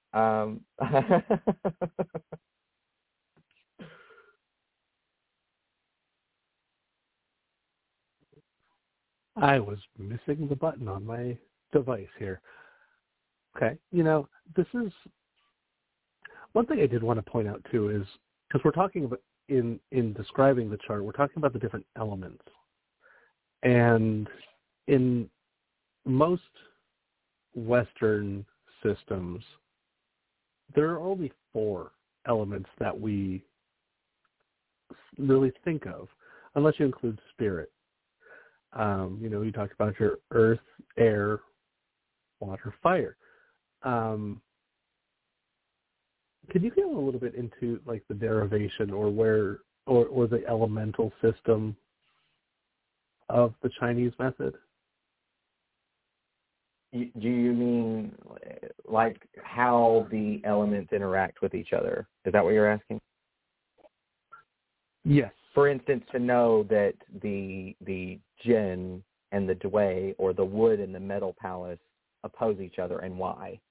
I was missing the button on my device here. Okay, this is one thing I did want to point out too, is because we're talking about in describing the chart, we're talking about the different elements, and in most Western systems, there are only 4 elements that we really think of, unless you include spirit. You talked about your earth, air, water, fire. Can you get a little bit into like the derivation or or the elemental system of the Chinese method? Do you mean like how the elements interact with each other? Is that what you're asking? Yes. For instance, to know that the Jinn and the Dui, or the wood and the metal palace, oppose each other, and why?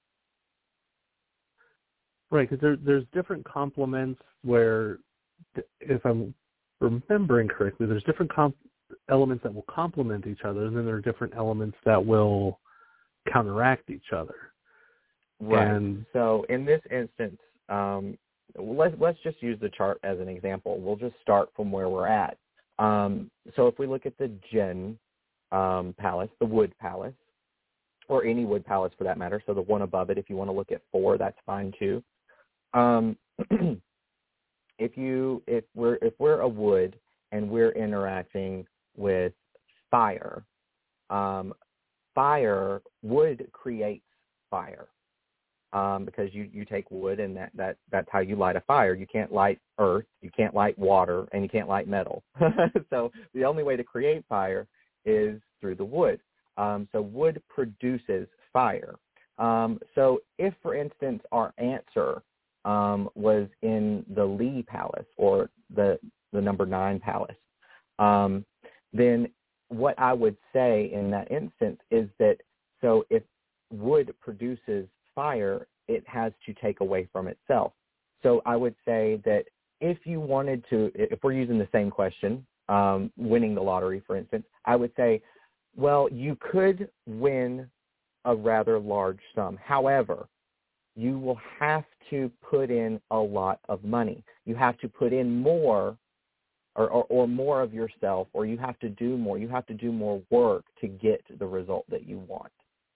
Right, because there's different complements where, if I'm remembering correctly, there's different elements that will complement each other, and then there are different elements that will counteract each other. Right. And so in this instance, let's just use the chart as an example. We'll just start from where we're at. So if we look at the Jinn palace, the wood palace, or any wood palace for that matter, so the one above it, if you want to look at 4, that's fine too. If we're a wood and we're interacting with fire, wood creates fire, because you take wood and that's how you light a fire. You can't light earth, you can't light water, and you can't light metal. So the only way to create fire is through the wood. So wood produces fire. So if, for instance, our answer was in the Li palace, or the number 9 palace, then what I would say in that instance is that, so if wood produces fire, it has to take away from itself. So I would say that if you wanted to, if we're using the same question, winning the lottery, for instance, I would say, well, you could win a rather large sum. However, you will have to put in a lot of money. You have to put in more, or more of yourself, or you have to do more. You have to do more work to get the result that you want.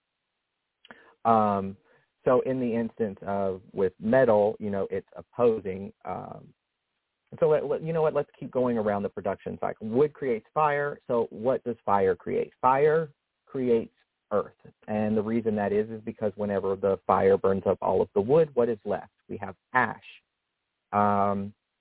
So in the instance of with metal, it's opposing. So you know what? Let's keep going around the production cycle. Wood creates fire. So what does fire create? Fire creates earth. And the reason that is because whenever the fire burns up all of the wood, what is left? We have ash.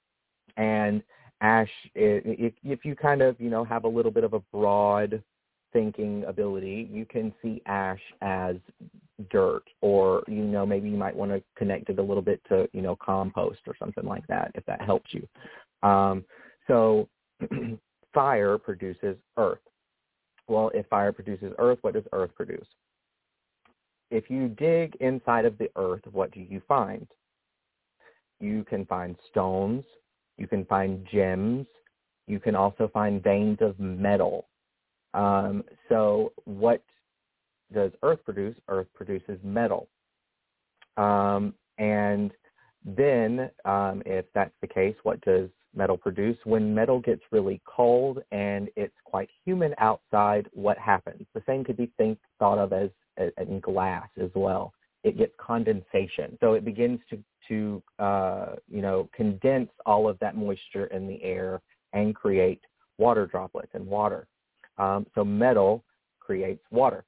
And ash, if you kind of, have a little bit of a broad thinking ability, you can see ash as dirt, or, maybe you might want to connect it a little bit to, compost or something like that, if that helps you. So fire produces earth. Well, if fire produces earth, what does earth produce? If you dig inside of the earth, what do you find? You can find stones. You can find gems. You can also find veins of metal. So what does earth produce? Earth produces metal. And then if that's the case, what does metal produce? When metal gets really cold and it's quite humid outside, what happens? The same could be thought of as in glass as well. It gets condensation. So it begins to condense all of that moisture in the air and create water droplets and water. So metal creates water.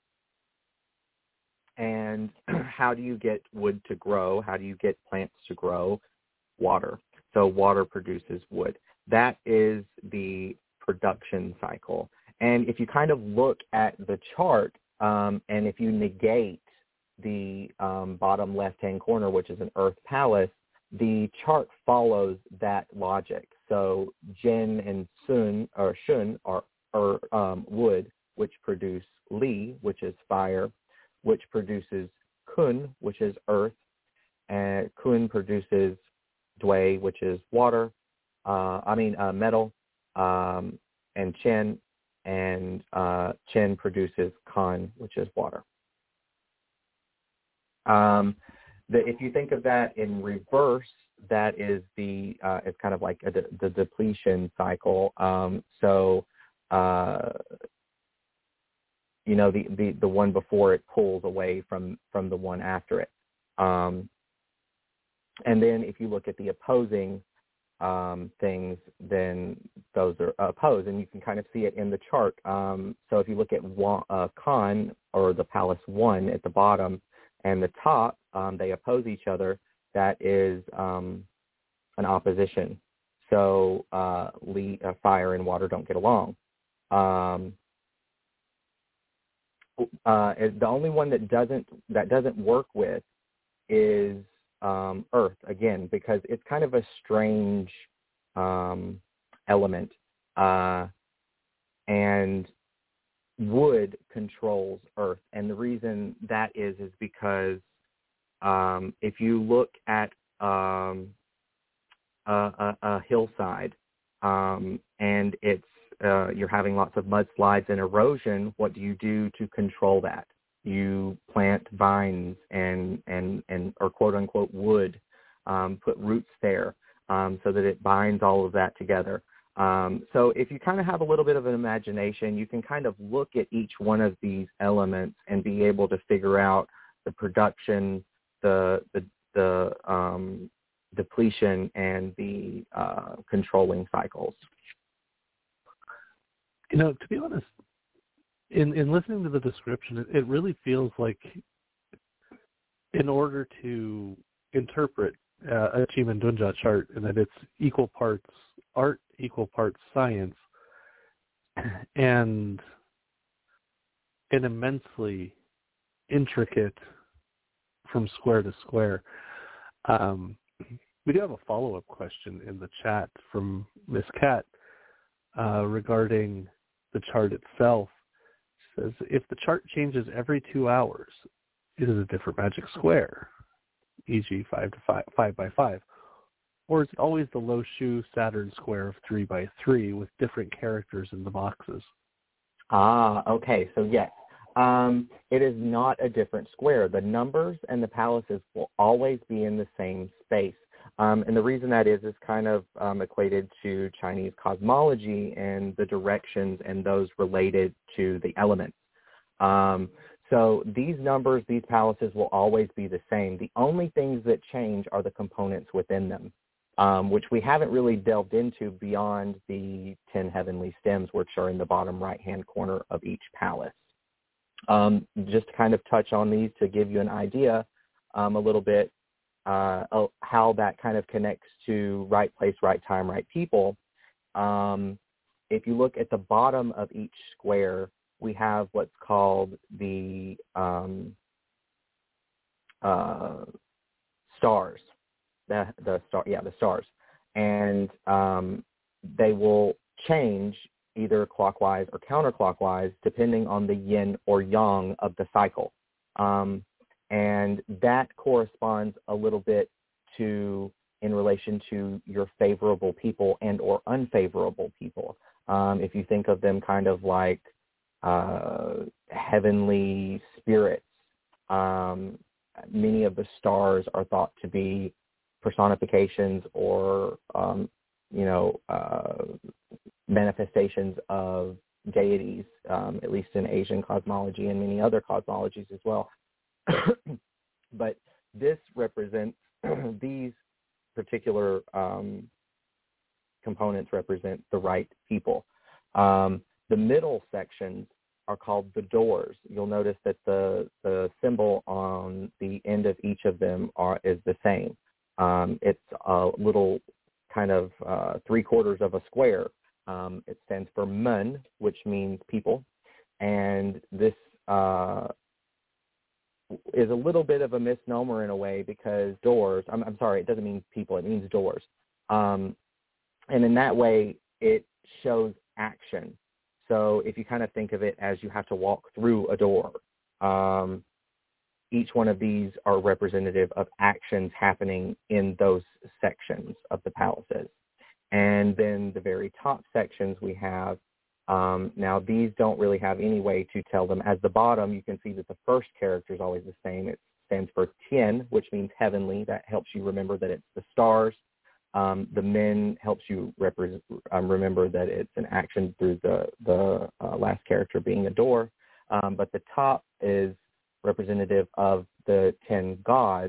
And how do you get wood to grow? How do you get plants to grow? Water. So water produces wood. That is the production cycle. And if you kind of look at the chart, and if you negate the bottom left-hand corner, which is an earth palace, the chart follows that logic. So Jin and Shun are wood, which produce Li, which is fire, which produces Kun, which is earth, and Kun produces Dui, which is water. Metal, and Chen, and Chen produces Kan, which is water. If you think of that in reverse, that is it's kind of like the depletion cycle. The one before it pulls away from the one after it. And then if you look at the opposing things, then those are opposed, and you can kind of see it in the chart. So if you look at Kan, or the palace 1 at the bottom and the top, they oppose each other. That is an opposition. So fire and water don't get along. The only one that doesn't work with is earth, again, because it's kind of a strange element, and wood controls earth. And the reason that is because if you look at a hillside, and it's you're having lots of mudslides and erosion, what do you do to control that? You plant vines and or quote unquote wood, put roots there, so that it binds all of that together. So if you kind of have a little bit of an imagination, you can kind of look at each one of these elements and be able to figure out the production, the depletion, and the controlling cycles. To be honest, in listening to the description, it really feels like in order to interpret a Cheeman Dunja chart, and that it's equal parts art, equal parts science, and an immensely intricate from square to square. We do have a follow-up question in the chat from Miss Cat regarding the chart itself. It says, if the chart changes every 2 hours, it is a different magic square, e.g. 5 by 5, or is it always the Lo Shu Saturn square of 3 by 3 with different characters in the boxes? Okay, so yes. It is not a different square. The numbers and the palaces will always be in the same space. And the reason that is kind of equated to Chinese cosmology and the directions and those related to the elements. So these numbers, these palaces will always be the same. The only things that change are the components within them, which we haven't really delved into beyond the 10 heavenly stems, which are in the bottom right-hand corner of each palace. Just to kind of touch on these to give you an idea a little bit of how that kind of connects to right place, right time, right people. If you look at the bottom of each square, we have what's called the stars, the stars, and they will change either clockwise or counterclockwise depending on the yin or yang of the cycle, and that corresponds a little bit to in relation to your favorable people and or unfavorable people. If you think of them kind of like heavenly spirits, many of the stars are thought to be personifications or, manifestations of deities, at least in Asian cosmology and many other cosmologies as well. But this represents, these particular components represent the right people. The middle sections are called the doors. You'll notice that the symbol on the end of each of them is the same. It's a little kind of 3/4 of a square. It stands for mun, which means people, and this is a little bit of a misnomer in a way because doors, I'm sorry, it doesn't mean people, it means doors. And in that way, it shows action. So if you kind of think of it as you have to walk through a door, each one of these are representative of actions happening in those sections of the palaces. And then the very top sections we have, now these don't really have any way to tell them. As the bottom, you can see that the first character is always the same. It stands for Tian, which means heavenly. That helps you remember that it's the stars. The men helps you remember that it's an action through the last character being a door. But the top is representative of the 10 gods,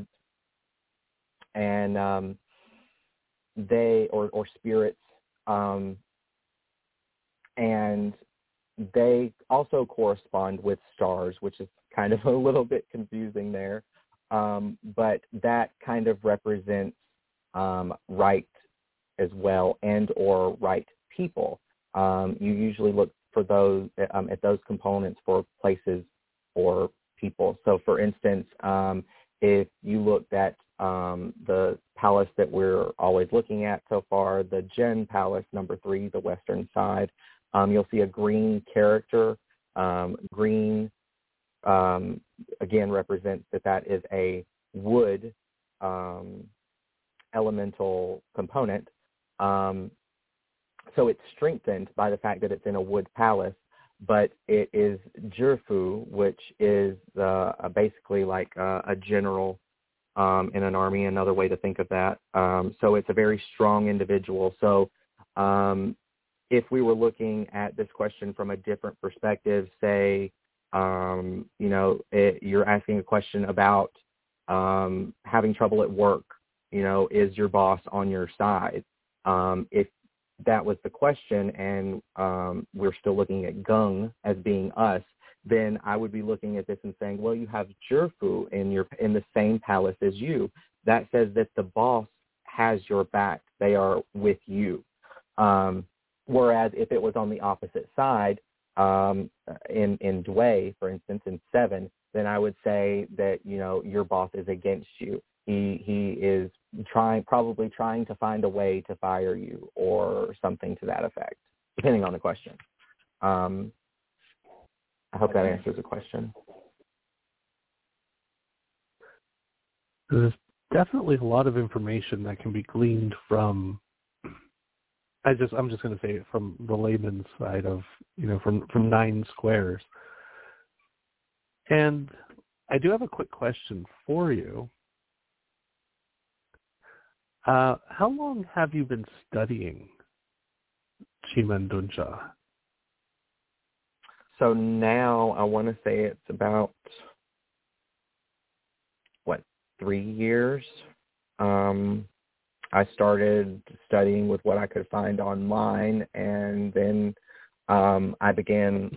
and they or spirits, and they also correspond with stars, which is kind of a little bit confusing there. But that kind of represents right as well, and or right people. You usually look for those at those components for places or people. So, for instance, if you looked at the palace that we're always looking at so far, the Jin Palace, number 3, the western side, you'll see a green character. Green, again, represents that is a wood elemental component. So it's strengthened by the fact that it's in a wood palace, but it is Zhifu, which is basically like a general in an army, another way to think of that. So it's a very strong individual. So if we were looking at this question from a different perspective, say, you're asking a question about having trouble at work, is your boss on your side? If that was the question, and we're still looking at Gung as being us, then I would be looking at this and saying, well, you have Zhifu in the same palace as you. That says that the boss has your back. They are with you. Whereas if it was on the opposite side, in Dway, for instance, in 7, then I would say that, your boss is against you. He is probably trying to find a way to fire you or something to that effect, depending on the question. I hope that answers the question. There's definitely a lot of information that can be gleaned from, I'm just going to say it from the layman's side of, from 9 squares. And I do have a quick question for you. How long have you been studying Chiman Duncha? So now I want to say it's about, 3 years. I started studying with what I could find online, and then I began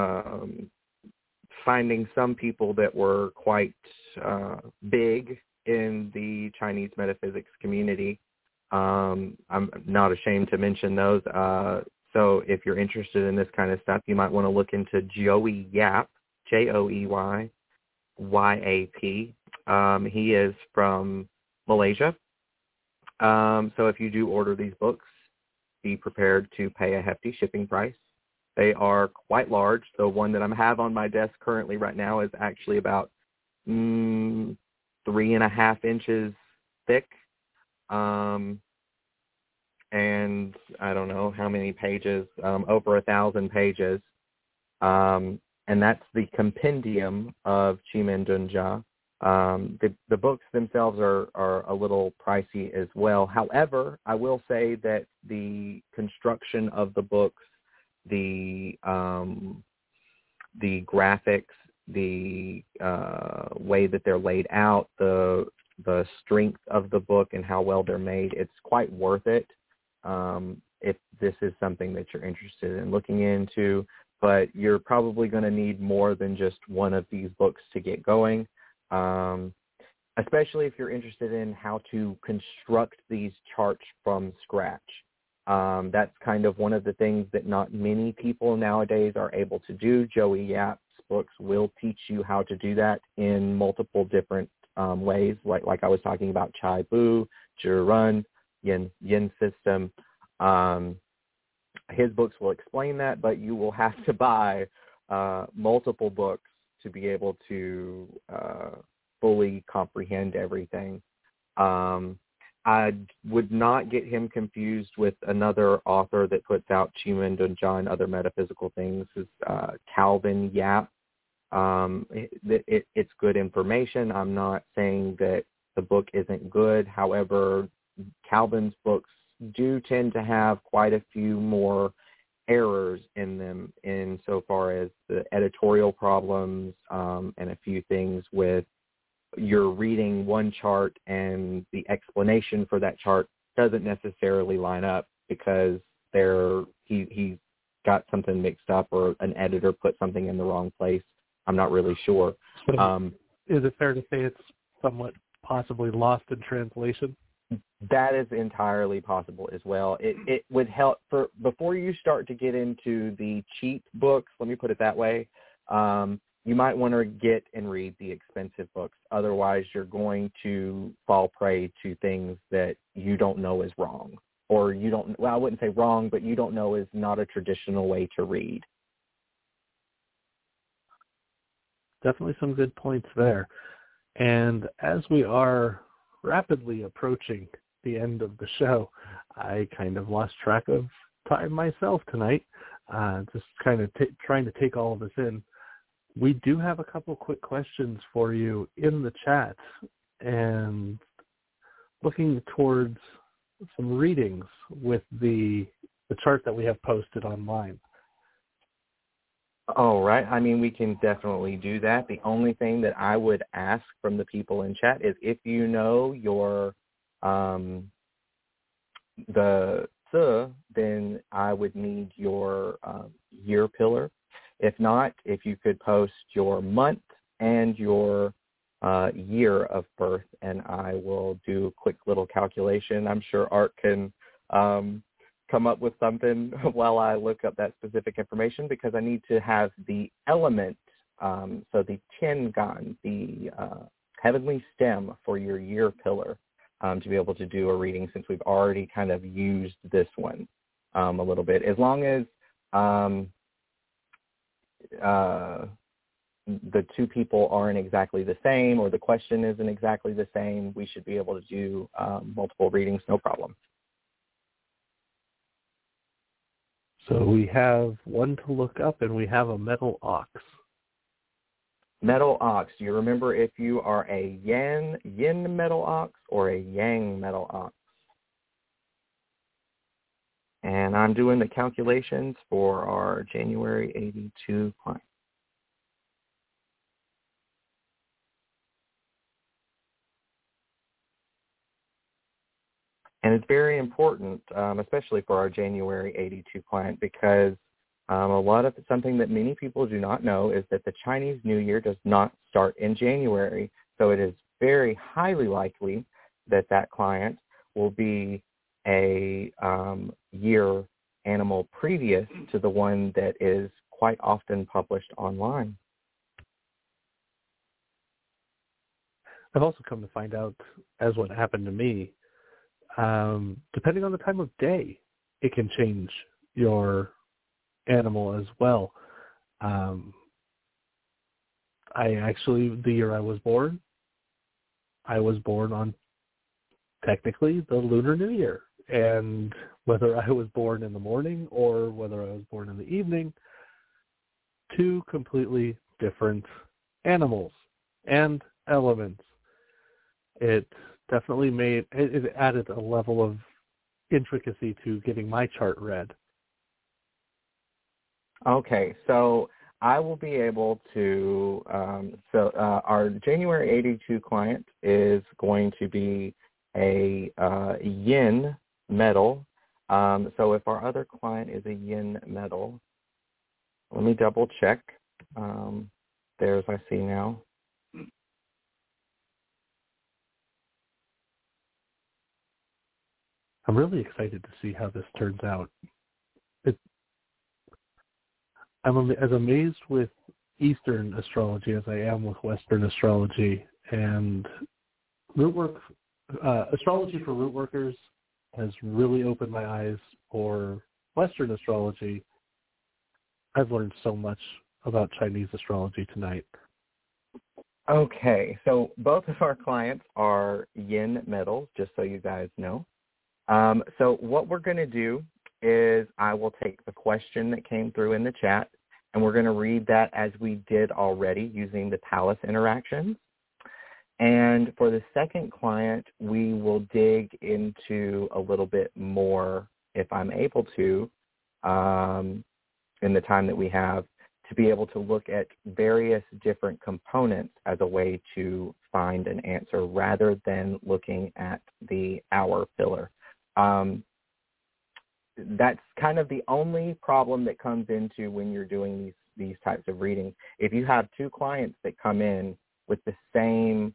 finding some people that were quite big in the Chinese metaphysics community. I'm not ashamed to mention those. So if you're interested in this kind of stuff, you might want to look into Joey Yap, JoeyYap. He is from Malaysia. So if you do order these books, be prepared to pay a hefty shipping price. They are quite large. The one that I have on my desk currently right now is actually about 3.5 inches thick. And I don't know how many pages, over 1,000 pages. And that's the compendium of Chimendunjia. The books themselves are a little pricey as well. However, I will say that the construction of the books, the graphics, the way that they're laid out, the strength of the book and how well they're made, it's quite worth it if this is something that you're interested in looking into. But you're probably going to need more than just one of these books to get going, especially if you're interested in how to construct these charts from scratch. That's kind of one of the things that not many people nowadays are able to do. Joey Yap's books will teach you how to do that in multiple different ways, like I was talking about Chai Bu, Zhirun, Yin System. His books will explain that, but you will have to buy multiple books to be able to fully comprehend everything. I would not get him confused with another author that puts out Chimendunjia and other metaphysical things. It's Calvin Yap. It's good information. I'm not saying that the book isn't good. However, Calvin's books do tend to have quite a few more errors in them insofar as the editorial problems and a few things with you're reading one chart and the explanation for that chart doesn't necessarily line up because he got something mixed up or an editor put something in the wrong place. I'm not really sure. Is it fair to say it's somewhat possibly lost in translation? That is entirely possible as well. It would help before you start to get into the cheap books, let me put it that way, you might want to get and read the expensive books. Otherwise, you're going to fall prey to things that you don't know is wrong. Or I wouldn't say wrong, but you don't know is not a traditional way to read. Definitely some good points there. And as we are rapidly approaching the end of the show, I kind of lost track of time myself tonight, just kind of trying to take all of this in. We do have a couple quick questions for you in the chat, and looking towards some readings with the chart that we have posted online. All right. I mean, we can definitely do that. The only thing that I would ask from the people in chat is if you know your the Tzu, then I would need your year pillar. If not, if you could post your month and your year of birth, and I will do a quick little calculation. I'm sure Art can come up with something while I look up that specific information, because I need to have the element, so the Tiangan, the heavenly stem for your year pillar, to be able to do a reading, since we've already kind of used this one a little bit. As long as the two people aren't exactly the same, or the question isn't exactly the same, we should be able to do multiple readings, no problem. So we have one to look up, and we have a metal ox. Metal ox. Do you remember if you are a yin metal ox or a yang metal ox? And I'm doing the calculations for our January 82 client. And it's very important, especially for our January 82 client, because something that many people do not know is that the Chinese New Year does not start in January. So it is very highly likely that that client will be a year animal previous to the one that is quite often published online. I've also come to find out, as what happened to me, depending on the time of day, it can change your animal as well. The year I was born on technically the Lunar New Year. And whether I was born in the morning or whether I was born in the evening, two completely different animals and elements. It definitely it added a level of intricacy to getting my chart read. Okay, so I will be able to, our January 82 client is going to be a yin metal. So if our other client is a yin metal, let me double check. There's, I see now. I'm really excited to see how this turns out. I'm as amazed with Eastern astrology as I am with Western astrology, and astrology for root workers has really opened my eyes for Western astrology. I've learned so much about Chinese astrology tonight. Okay, so both of our clients are yin metals, just so you guys know. So what we're going to do is I will take the question that came through in the chat, and we're going to read that as we did already using the Palace interactions. And for the second client, we will dig into a little bit more, if I'm able to, in the time that we have, to be able to look at various different components as a way to find an answer rather than looking at the hour filler. That's kind of the only problem that comes into when you're doing these types of readings. If you have two clients that come in with the same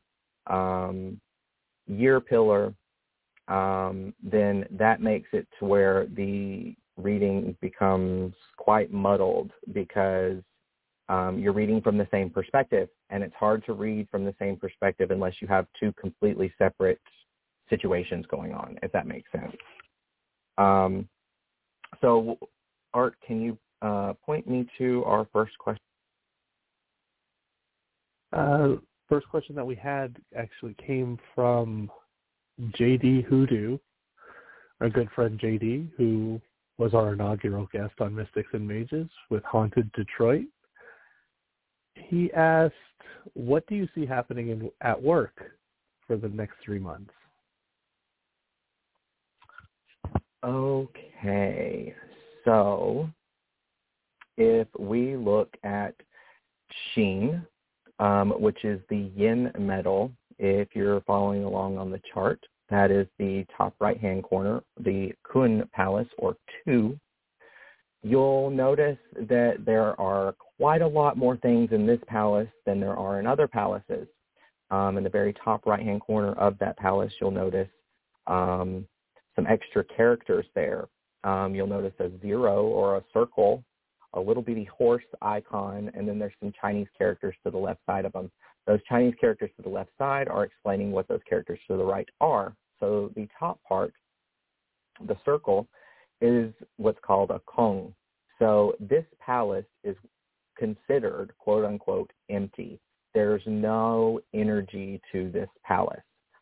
year pillar, then that makes it to where the reading becomes quite muddled because you're reading from the same perspective, and it's hard to read from the same perspective unless you have two completely separate situations going on, if that makes sense. So, Art, can you point me to our first question? First question that we had actually came from JD Hoodoo, our good friend JD, who was our inaugural guest on Mystics and Mages with Haunted Detroit. He asked, what do you see happening at work for the next 3 months? Okay, so if we look at Sheen, which is the yin metal, if you're following along on the chart, that is the top right-hand corner, the Kun Palace, or 2. You'll notice that there are quite a lot more things in this palace than there are in other palaces. In the very top right-hand corner of that palace, you'll notice some extra characters there. You'll notice a 0 or a circle, a little bitty horse icon, and then there's some Chinese characters to the left side of them. Those Chinese characters to the left side are explaining what those characters to the right are. So the top part, the circle, is what's called a Kong. So this palace is considered, quote unquote, empty. There's no energy to this palace.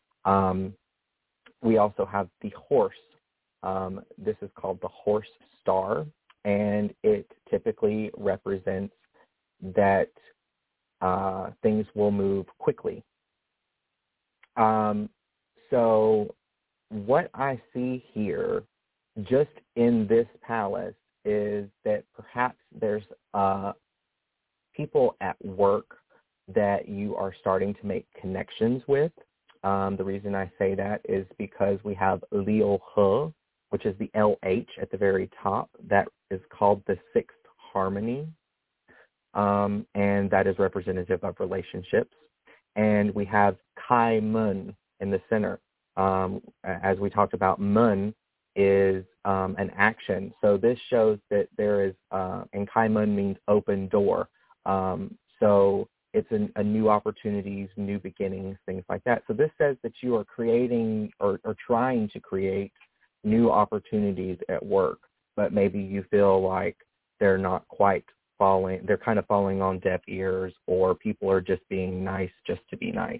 We also have the horse. This is called the horse star, and it typically represents that things will move quickly. So what I see here just in this palace is that perhaps there's people at work that you are starting to make connections with. The reason I say that is because we have Liu He, which is the LH at the very top. That is called the sixth harmony, and that is representative of relationships. And we have Kai Mun in the center. As we talked about, Mun is an action. So this shows that there is, and Kaimun means open door. So it's a new opportunities, new beginnings, things like that. So this says that you are creating or trying to create new opportunities at work, but maybe you feel like they're not quite they're kind of falling on deaf ears, or people are just being nice just to be nice.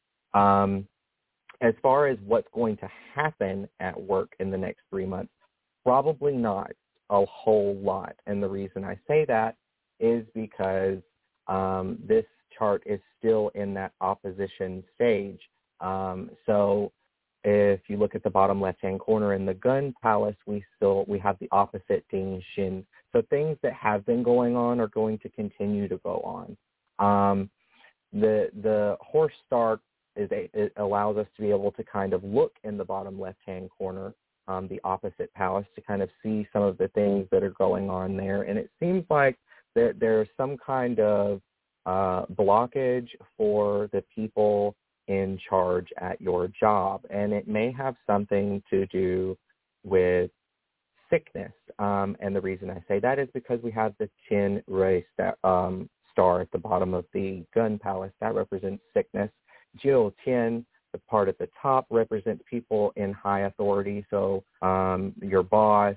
As far as what's going to happen at work in the next 3 months, probably not a whole lot. And the reason I say that is because this chart is still in that opposition stage. So if you look at the bottom left-hand corner in the Gun Palace, we have the opposite Ding Shin. So things that have been going on are going to continue to go on. The Horse Star it allows us to be able to kind of look in the bottom left-hand corner, the opposite palace, to kind of see some of the things that are going on there. And it seems like there's some kind of blockage for the people in charge at your job, and it may have something to do with sickness. And the reason I say that is because we have the Chin Ray star at the bottom of the Gun Palace. That represents sickness. Jiu Tian, the part at the top, represents people in high authority. So your boss,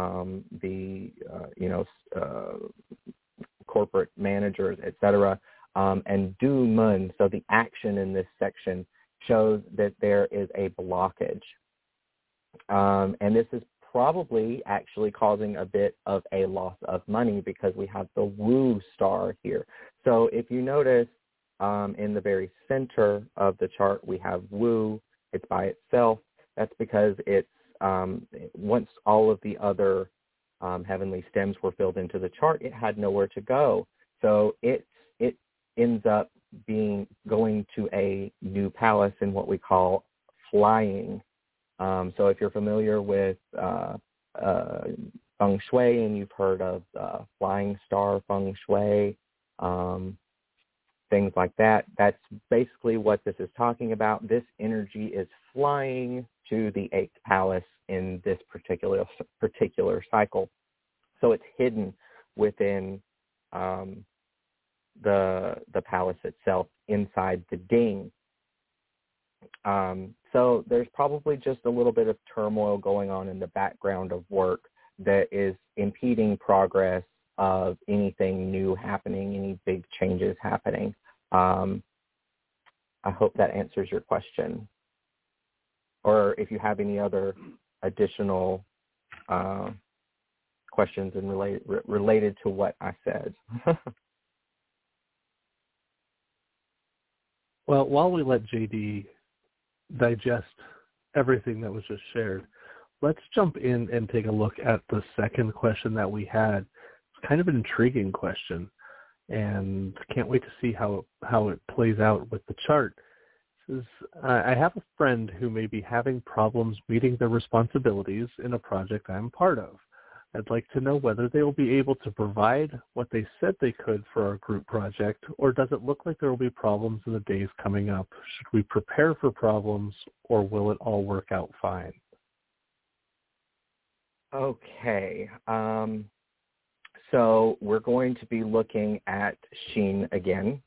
corporate managers, etc. And Du Mun, so the action in this section shows that there is a blockage. And this is probably actually causing a bit of a loss of money because we have the Wu star here. So if you notice in the very center of the chart, we have Wu. It's by itself. That's because it's once all of the other heavenly stems were filled into the chart, it had nowhere to go. So it ends up going to a new palace in what we call flying. So if you're familiar with feng shui and you've heard of flying star feng shui, things like that, that's basically what this is talking about. This energy is flying to the 8th palace in this particular cycle. So it's hidden within the palace itself, inside the Ding. So there's probably just a little bit of turmoil going on in the background of work that is impeding progress of anything new happening, any big changes happening. I hope that answers your question. Or if you have any other additional questions and related to what I said. Well, while we let JD digest everything that was just shared, let's jump in and take a look at the second question that we had. It's kind of an intriguing question, and can't wait to see how it plays out with the chart. It says, I have a friend who may be having problems meeting their responsibilities in a project I'm part of. I'd like to know whether they will be able to provide what they said they could for our group project, or does it look like there will be problems in the days coming up? Should we prepare for problems, or will it all work out fine? Okay. So we're going to be looking at Xin again.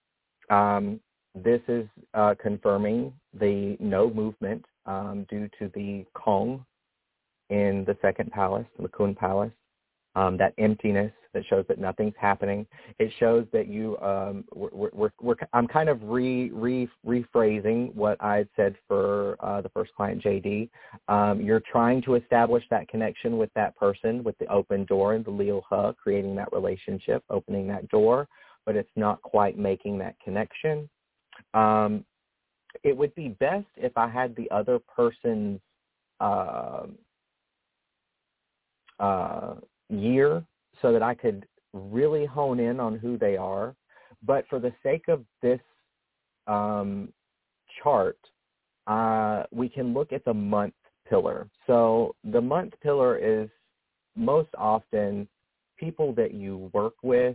This is confirming the no movement due to the Kong in the second palace, the Kun Palace, that emptiness that shows that nothing's happening. It shows that you, I'm kind of rephrasing what I had said for the first client, JD. You're trying to establish that connection with that person, with the open door and the Liu He, creating that relationship, opening that door, but it's not quite making that connection. It would be best if I had the other person's year so that I could really hone in on who they are. But for the sake of this chart, we can look at the month pillar. So the month pillar is most often people that you work with,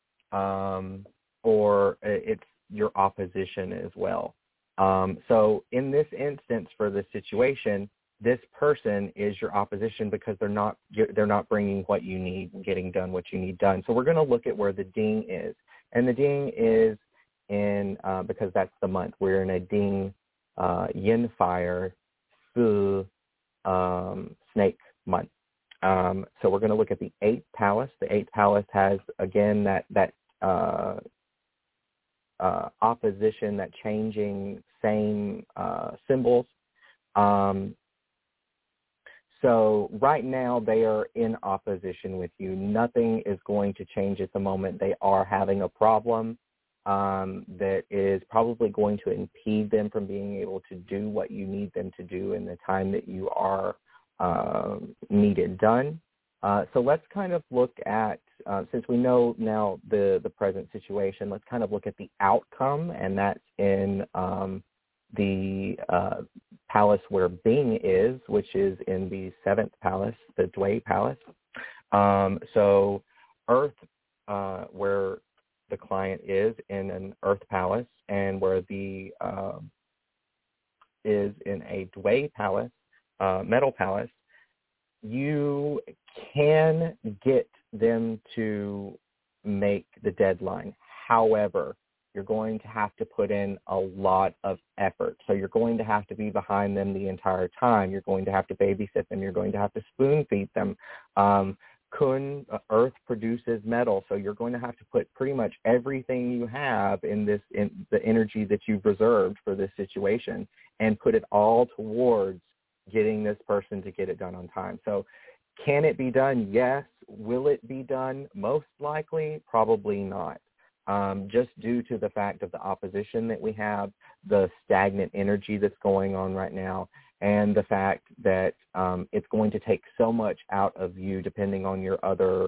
or it's your opposition as well. So in this instance for this situation, this person is your opposition because they're not bringing what you need, getting done what you need done. So we're going to look at where the ding is, and the ding is in because that's the month. We're in a ding yin fire su snake month. So we're going to look at the 8th palace. The 8th palace has, again, that opposition, that changing same symbols. So right now they are in opposition with you. Nothing is going to change at the moment. They are having a problem that is probably going to impede them from being able to do what you need them to do in the time that you are needed done. So let's kind of look at, since we know now the present situation, let's kind of look at the outcome, and that's in the palace where Bing is, which is in the 7th palace, the Dui palace. So Earth, where the client is in an Earth palace, and where the is in a Dui palace, metal palace, you can get them to make the deadline. However, you're going to have to put in a lot of effort. So you're going to have to be behind them the entire time. You're going to have to babysit them. You're going to have to spoon feed them. Kun, Earth produces metal, so you're going to have to put pretty much everything you have in the energy that you've reserved for this situation, and put it all towards getting this person to get it done on time. So can it be done? Yes. Will it be done? Most likely, probably not. Just due to the fact of the opposition that we have, the stagnant energy that's going on right now, and the fact that it's going to take so much out of you depending on your other,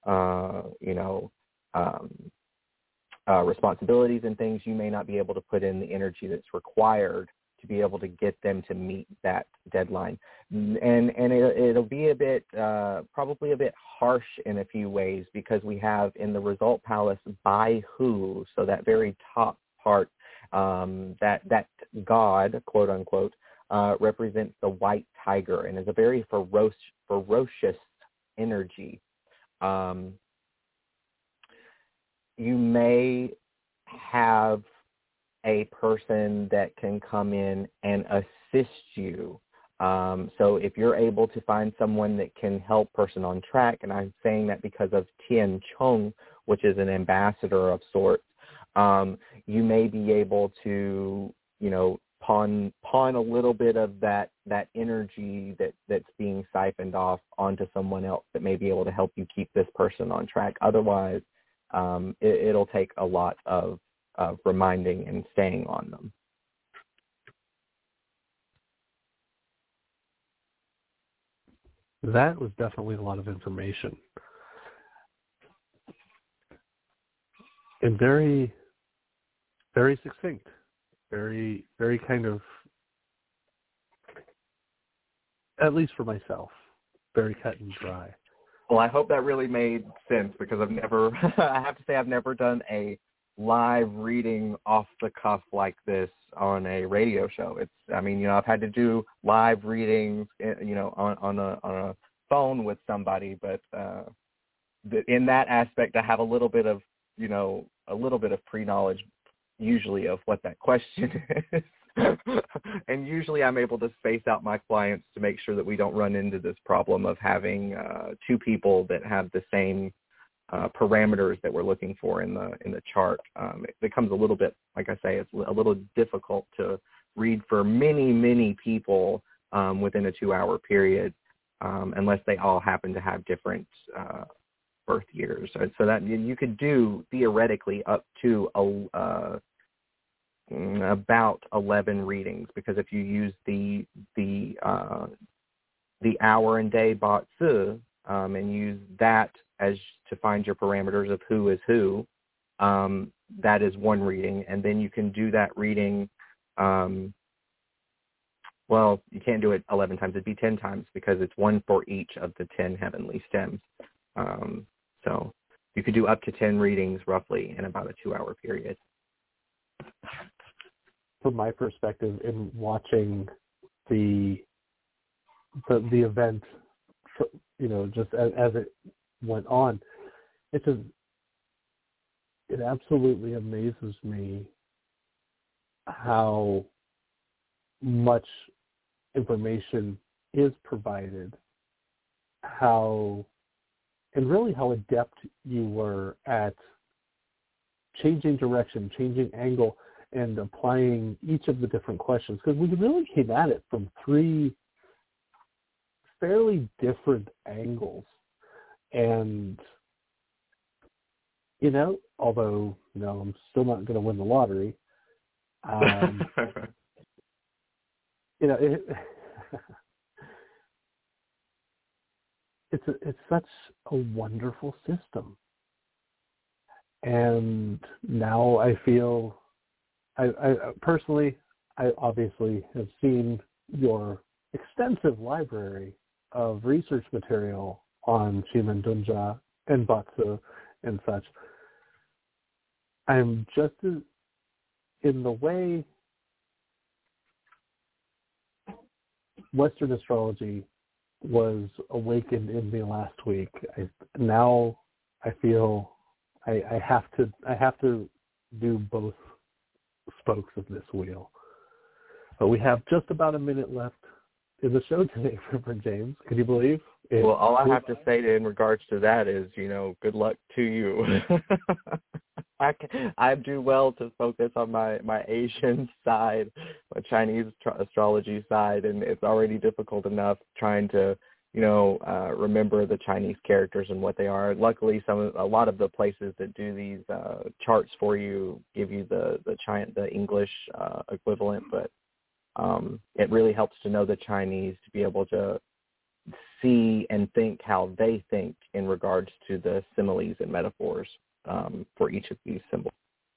responsibilities and things. You may not be able to put in the energy that's required to be able to get them to meet that deadline. And it'll be a bit, probably a bit harsh in a few ways, because we have in the result palace by who, so that very top part, that god, quote unquote, represents the white tiger and is a very ferocious energy. You may have a person that can come in and assist you. So if you're able to find someone that can help person on track, and I'm saying that because of Tian Chong, which is an ambassador of sorts, you may be able to, pawn a little bit of that energy that's being siphoned off onto someone else that may be able to help you keep this person on track. Otherwise, it'll take a lot of reminding and staying on them. That was definitely a lot of information. And very, very succinct. Very, very kind of, at least for myself, very cut and dry. Well, I hope that really made sense, because I have to say I've never done a live reading off the cuff like this on a radio show. I've had to do live readings, on a phone with somebody, but in that aspect, I have a little bit of pre-knowledge usually of what that question is. And usually I'm able to space out my clients to make sure that we don't run into this problem of having two people that have the same parameters that we're looking for in the chart. It becomes a little bit, like I say, it's a little difficult to read for many, many people within a 2-hour period, unless they all happen to have different birth years. So that you could do theoretically up to about 11 readings, because if you use the hour and day Batsu and use that as to find your parameters of who is who, that is one reading, and then you can do that reading. Well, you can't do it 11 times; it'd be 10 times, because it's one for each of the 10 heavenly stems. So you could do up to 10 readings roughly in about a 2-hour period. From my perspective, in watching the the event, just as it went on. It absolutely amazes me how much information is provided, and really how adept you were at changing direction, changing angle, and applying each of the different questions, because we really came at it from 3 fairly different angles. And, although, I'm still not going to win the lottery, it's such a wonderful system. And now I feel, I personally, I obviously have seen your extensive library of research material on Chimendunja and Batsu and such. I'm just as, in the way Western astrology was awakened in me last week, now I feel I have to do both spokes of this wheel. But we have just about a minute left in the show today, Reverend James. Can you believe it? Well, all I have to say in regards to that is, good luck to you. I do well to focus on my Asian side, my Chinese astrology side, and it's already difficult enough trying to, remember the Chinese characters and what they are. Luckily, a lot of the places that do these charts for you give you the English equivalent, but it really helps to know the Chinese to be able to see and think how they think in regards to the similes and metaphors for each of these symbols.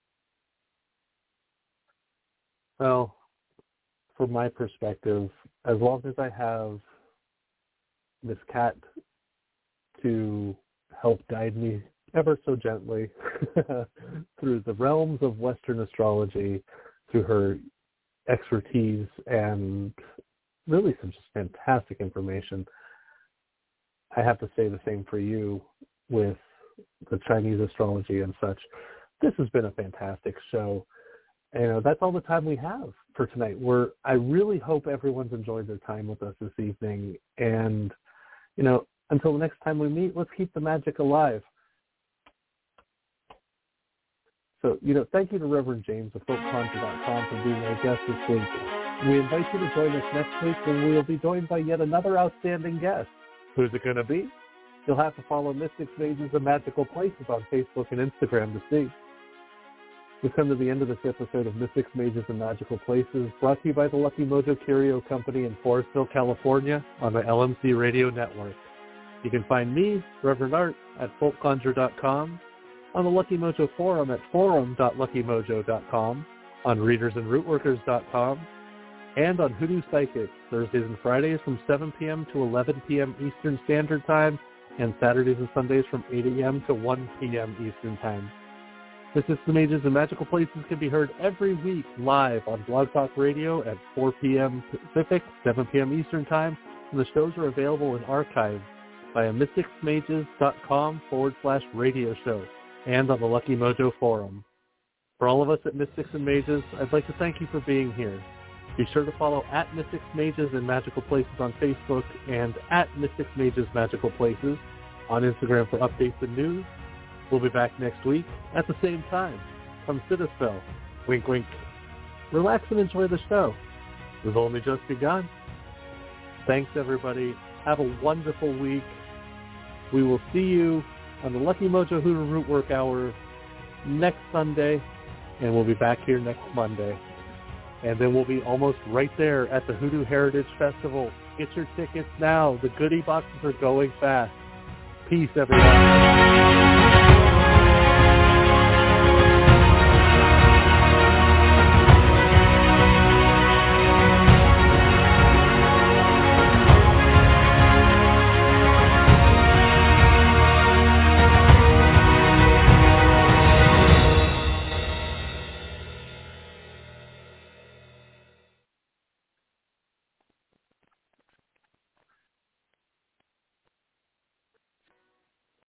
Well, from my perspective, as long as I have Miss Cat to help guide me ever so gently through the realms of Western astrology, through her expertise and really some just fantastic information, I have to say the same for you with the Chinese astrology and such. This has been a fantastic show. That's all the time we have for tonight. I really hope everyone's enjoyed their time with us this evening. And, until the next time we meet, let's keep the magic alive. So, thank you to Reverend James of FolkConjure.com for being our guest this week. We invite you to join us next week when we will be joined by yet another outstanding guest. Who's it going to be? You'll have to follow Mystics, Mages, and Magical Places on Facebook and Instagram to see. We've come to the end of this episode of Mystics, Mages, and Magical Places, brought to you by the Lucky Mojo Curio Company in Forestville, California, on the LMC Radio Network. You can find me, Reverend Art, at FolkConjure.com, on the Lucky Mojo Forum at forum.luckymojo.com, on readersandrootworkers.com, and on Hoodoo Psychics, Thursdays and Fridays from 7 p.m. to 11 p.m. Eastern Standard Time, and Saturdays and Sundays from 8 a.m. to 1 p.m. Eastern Time. Mystics, Mages, and Magical Places can be heard every week live on Blog Talk Radio at 4 p.m. Pacific, 7 p.m. Eastern Time, and the shows are available in archives via mysticsmages.com/radio show and on the Lucky Mojo Forum. For all of us at Mystics and Mages, I'd like to thank you for being here. Be sure to follow at Mystics, Mages, and Magical Places on Facebook and at Mystics, Mages, Magical Places on Instagram for updates and news. We'll be back next week at the same time. From Citispell. Wink, wink. Relax and enjoy the show. We've only just begun. Thanks, everybody. Have a wonderful week. We will see you on the Lucky Mojo Hoodoo Rootwork Hour next Sunday, and we'll be back here next Monday. And then we'll be almost right there at the Hoodoo Heritage Festival. Get your tickets now. The goodie boxes are going fast. Peace, everyone.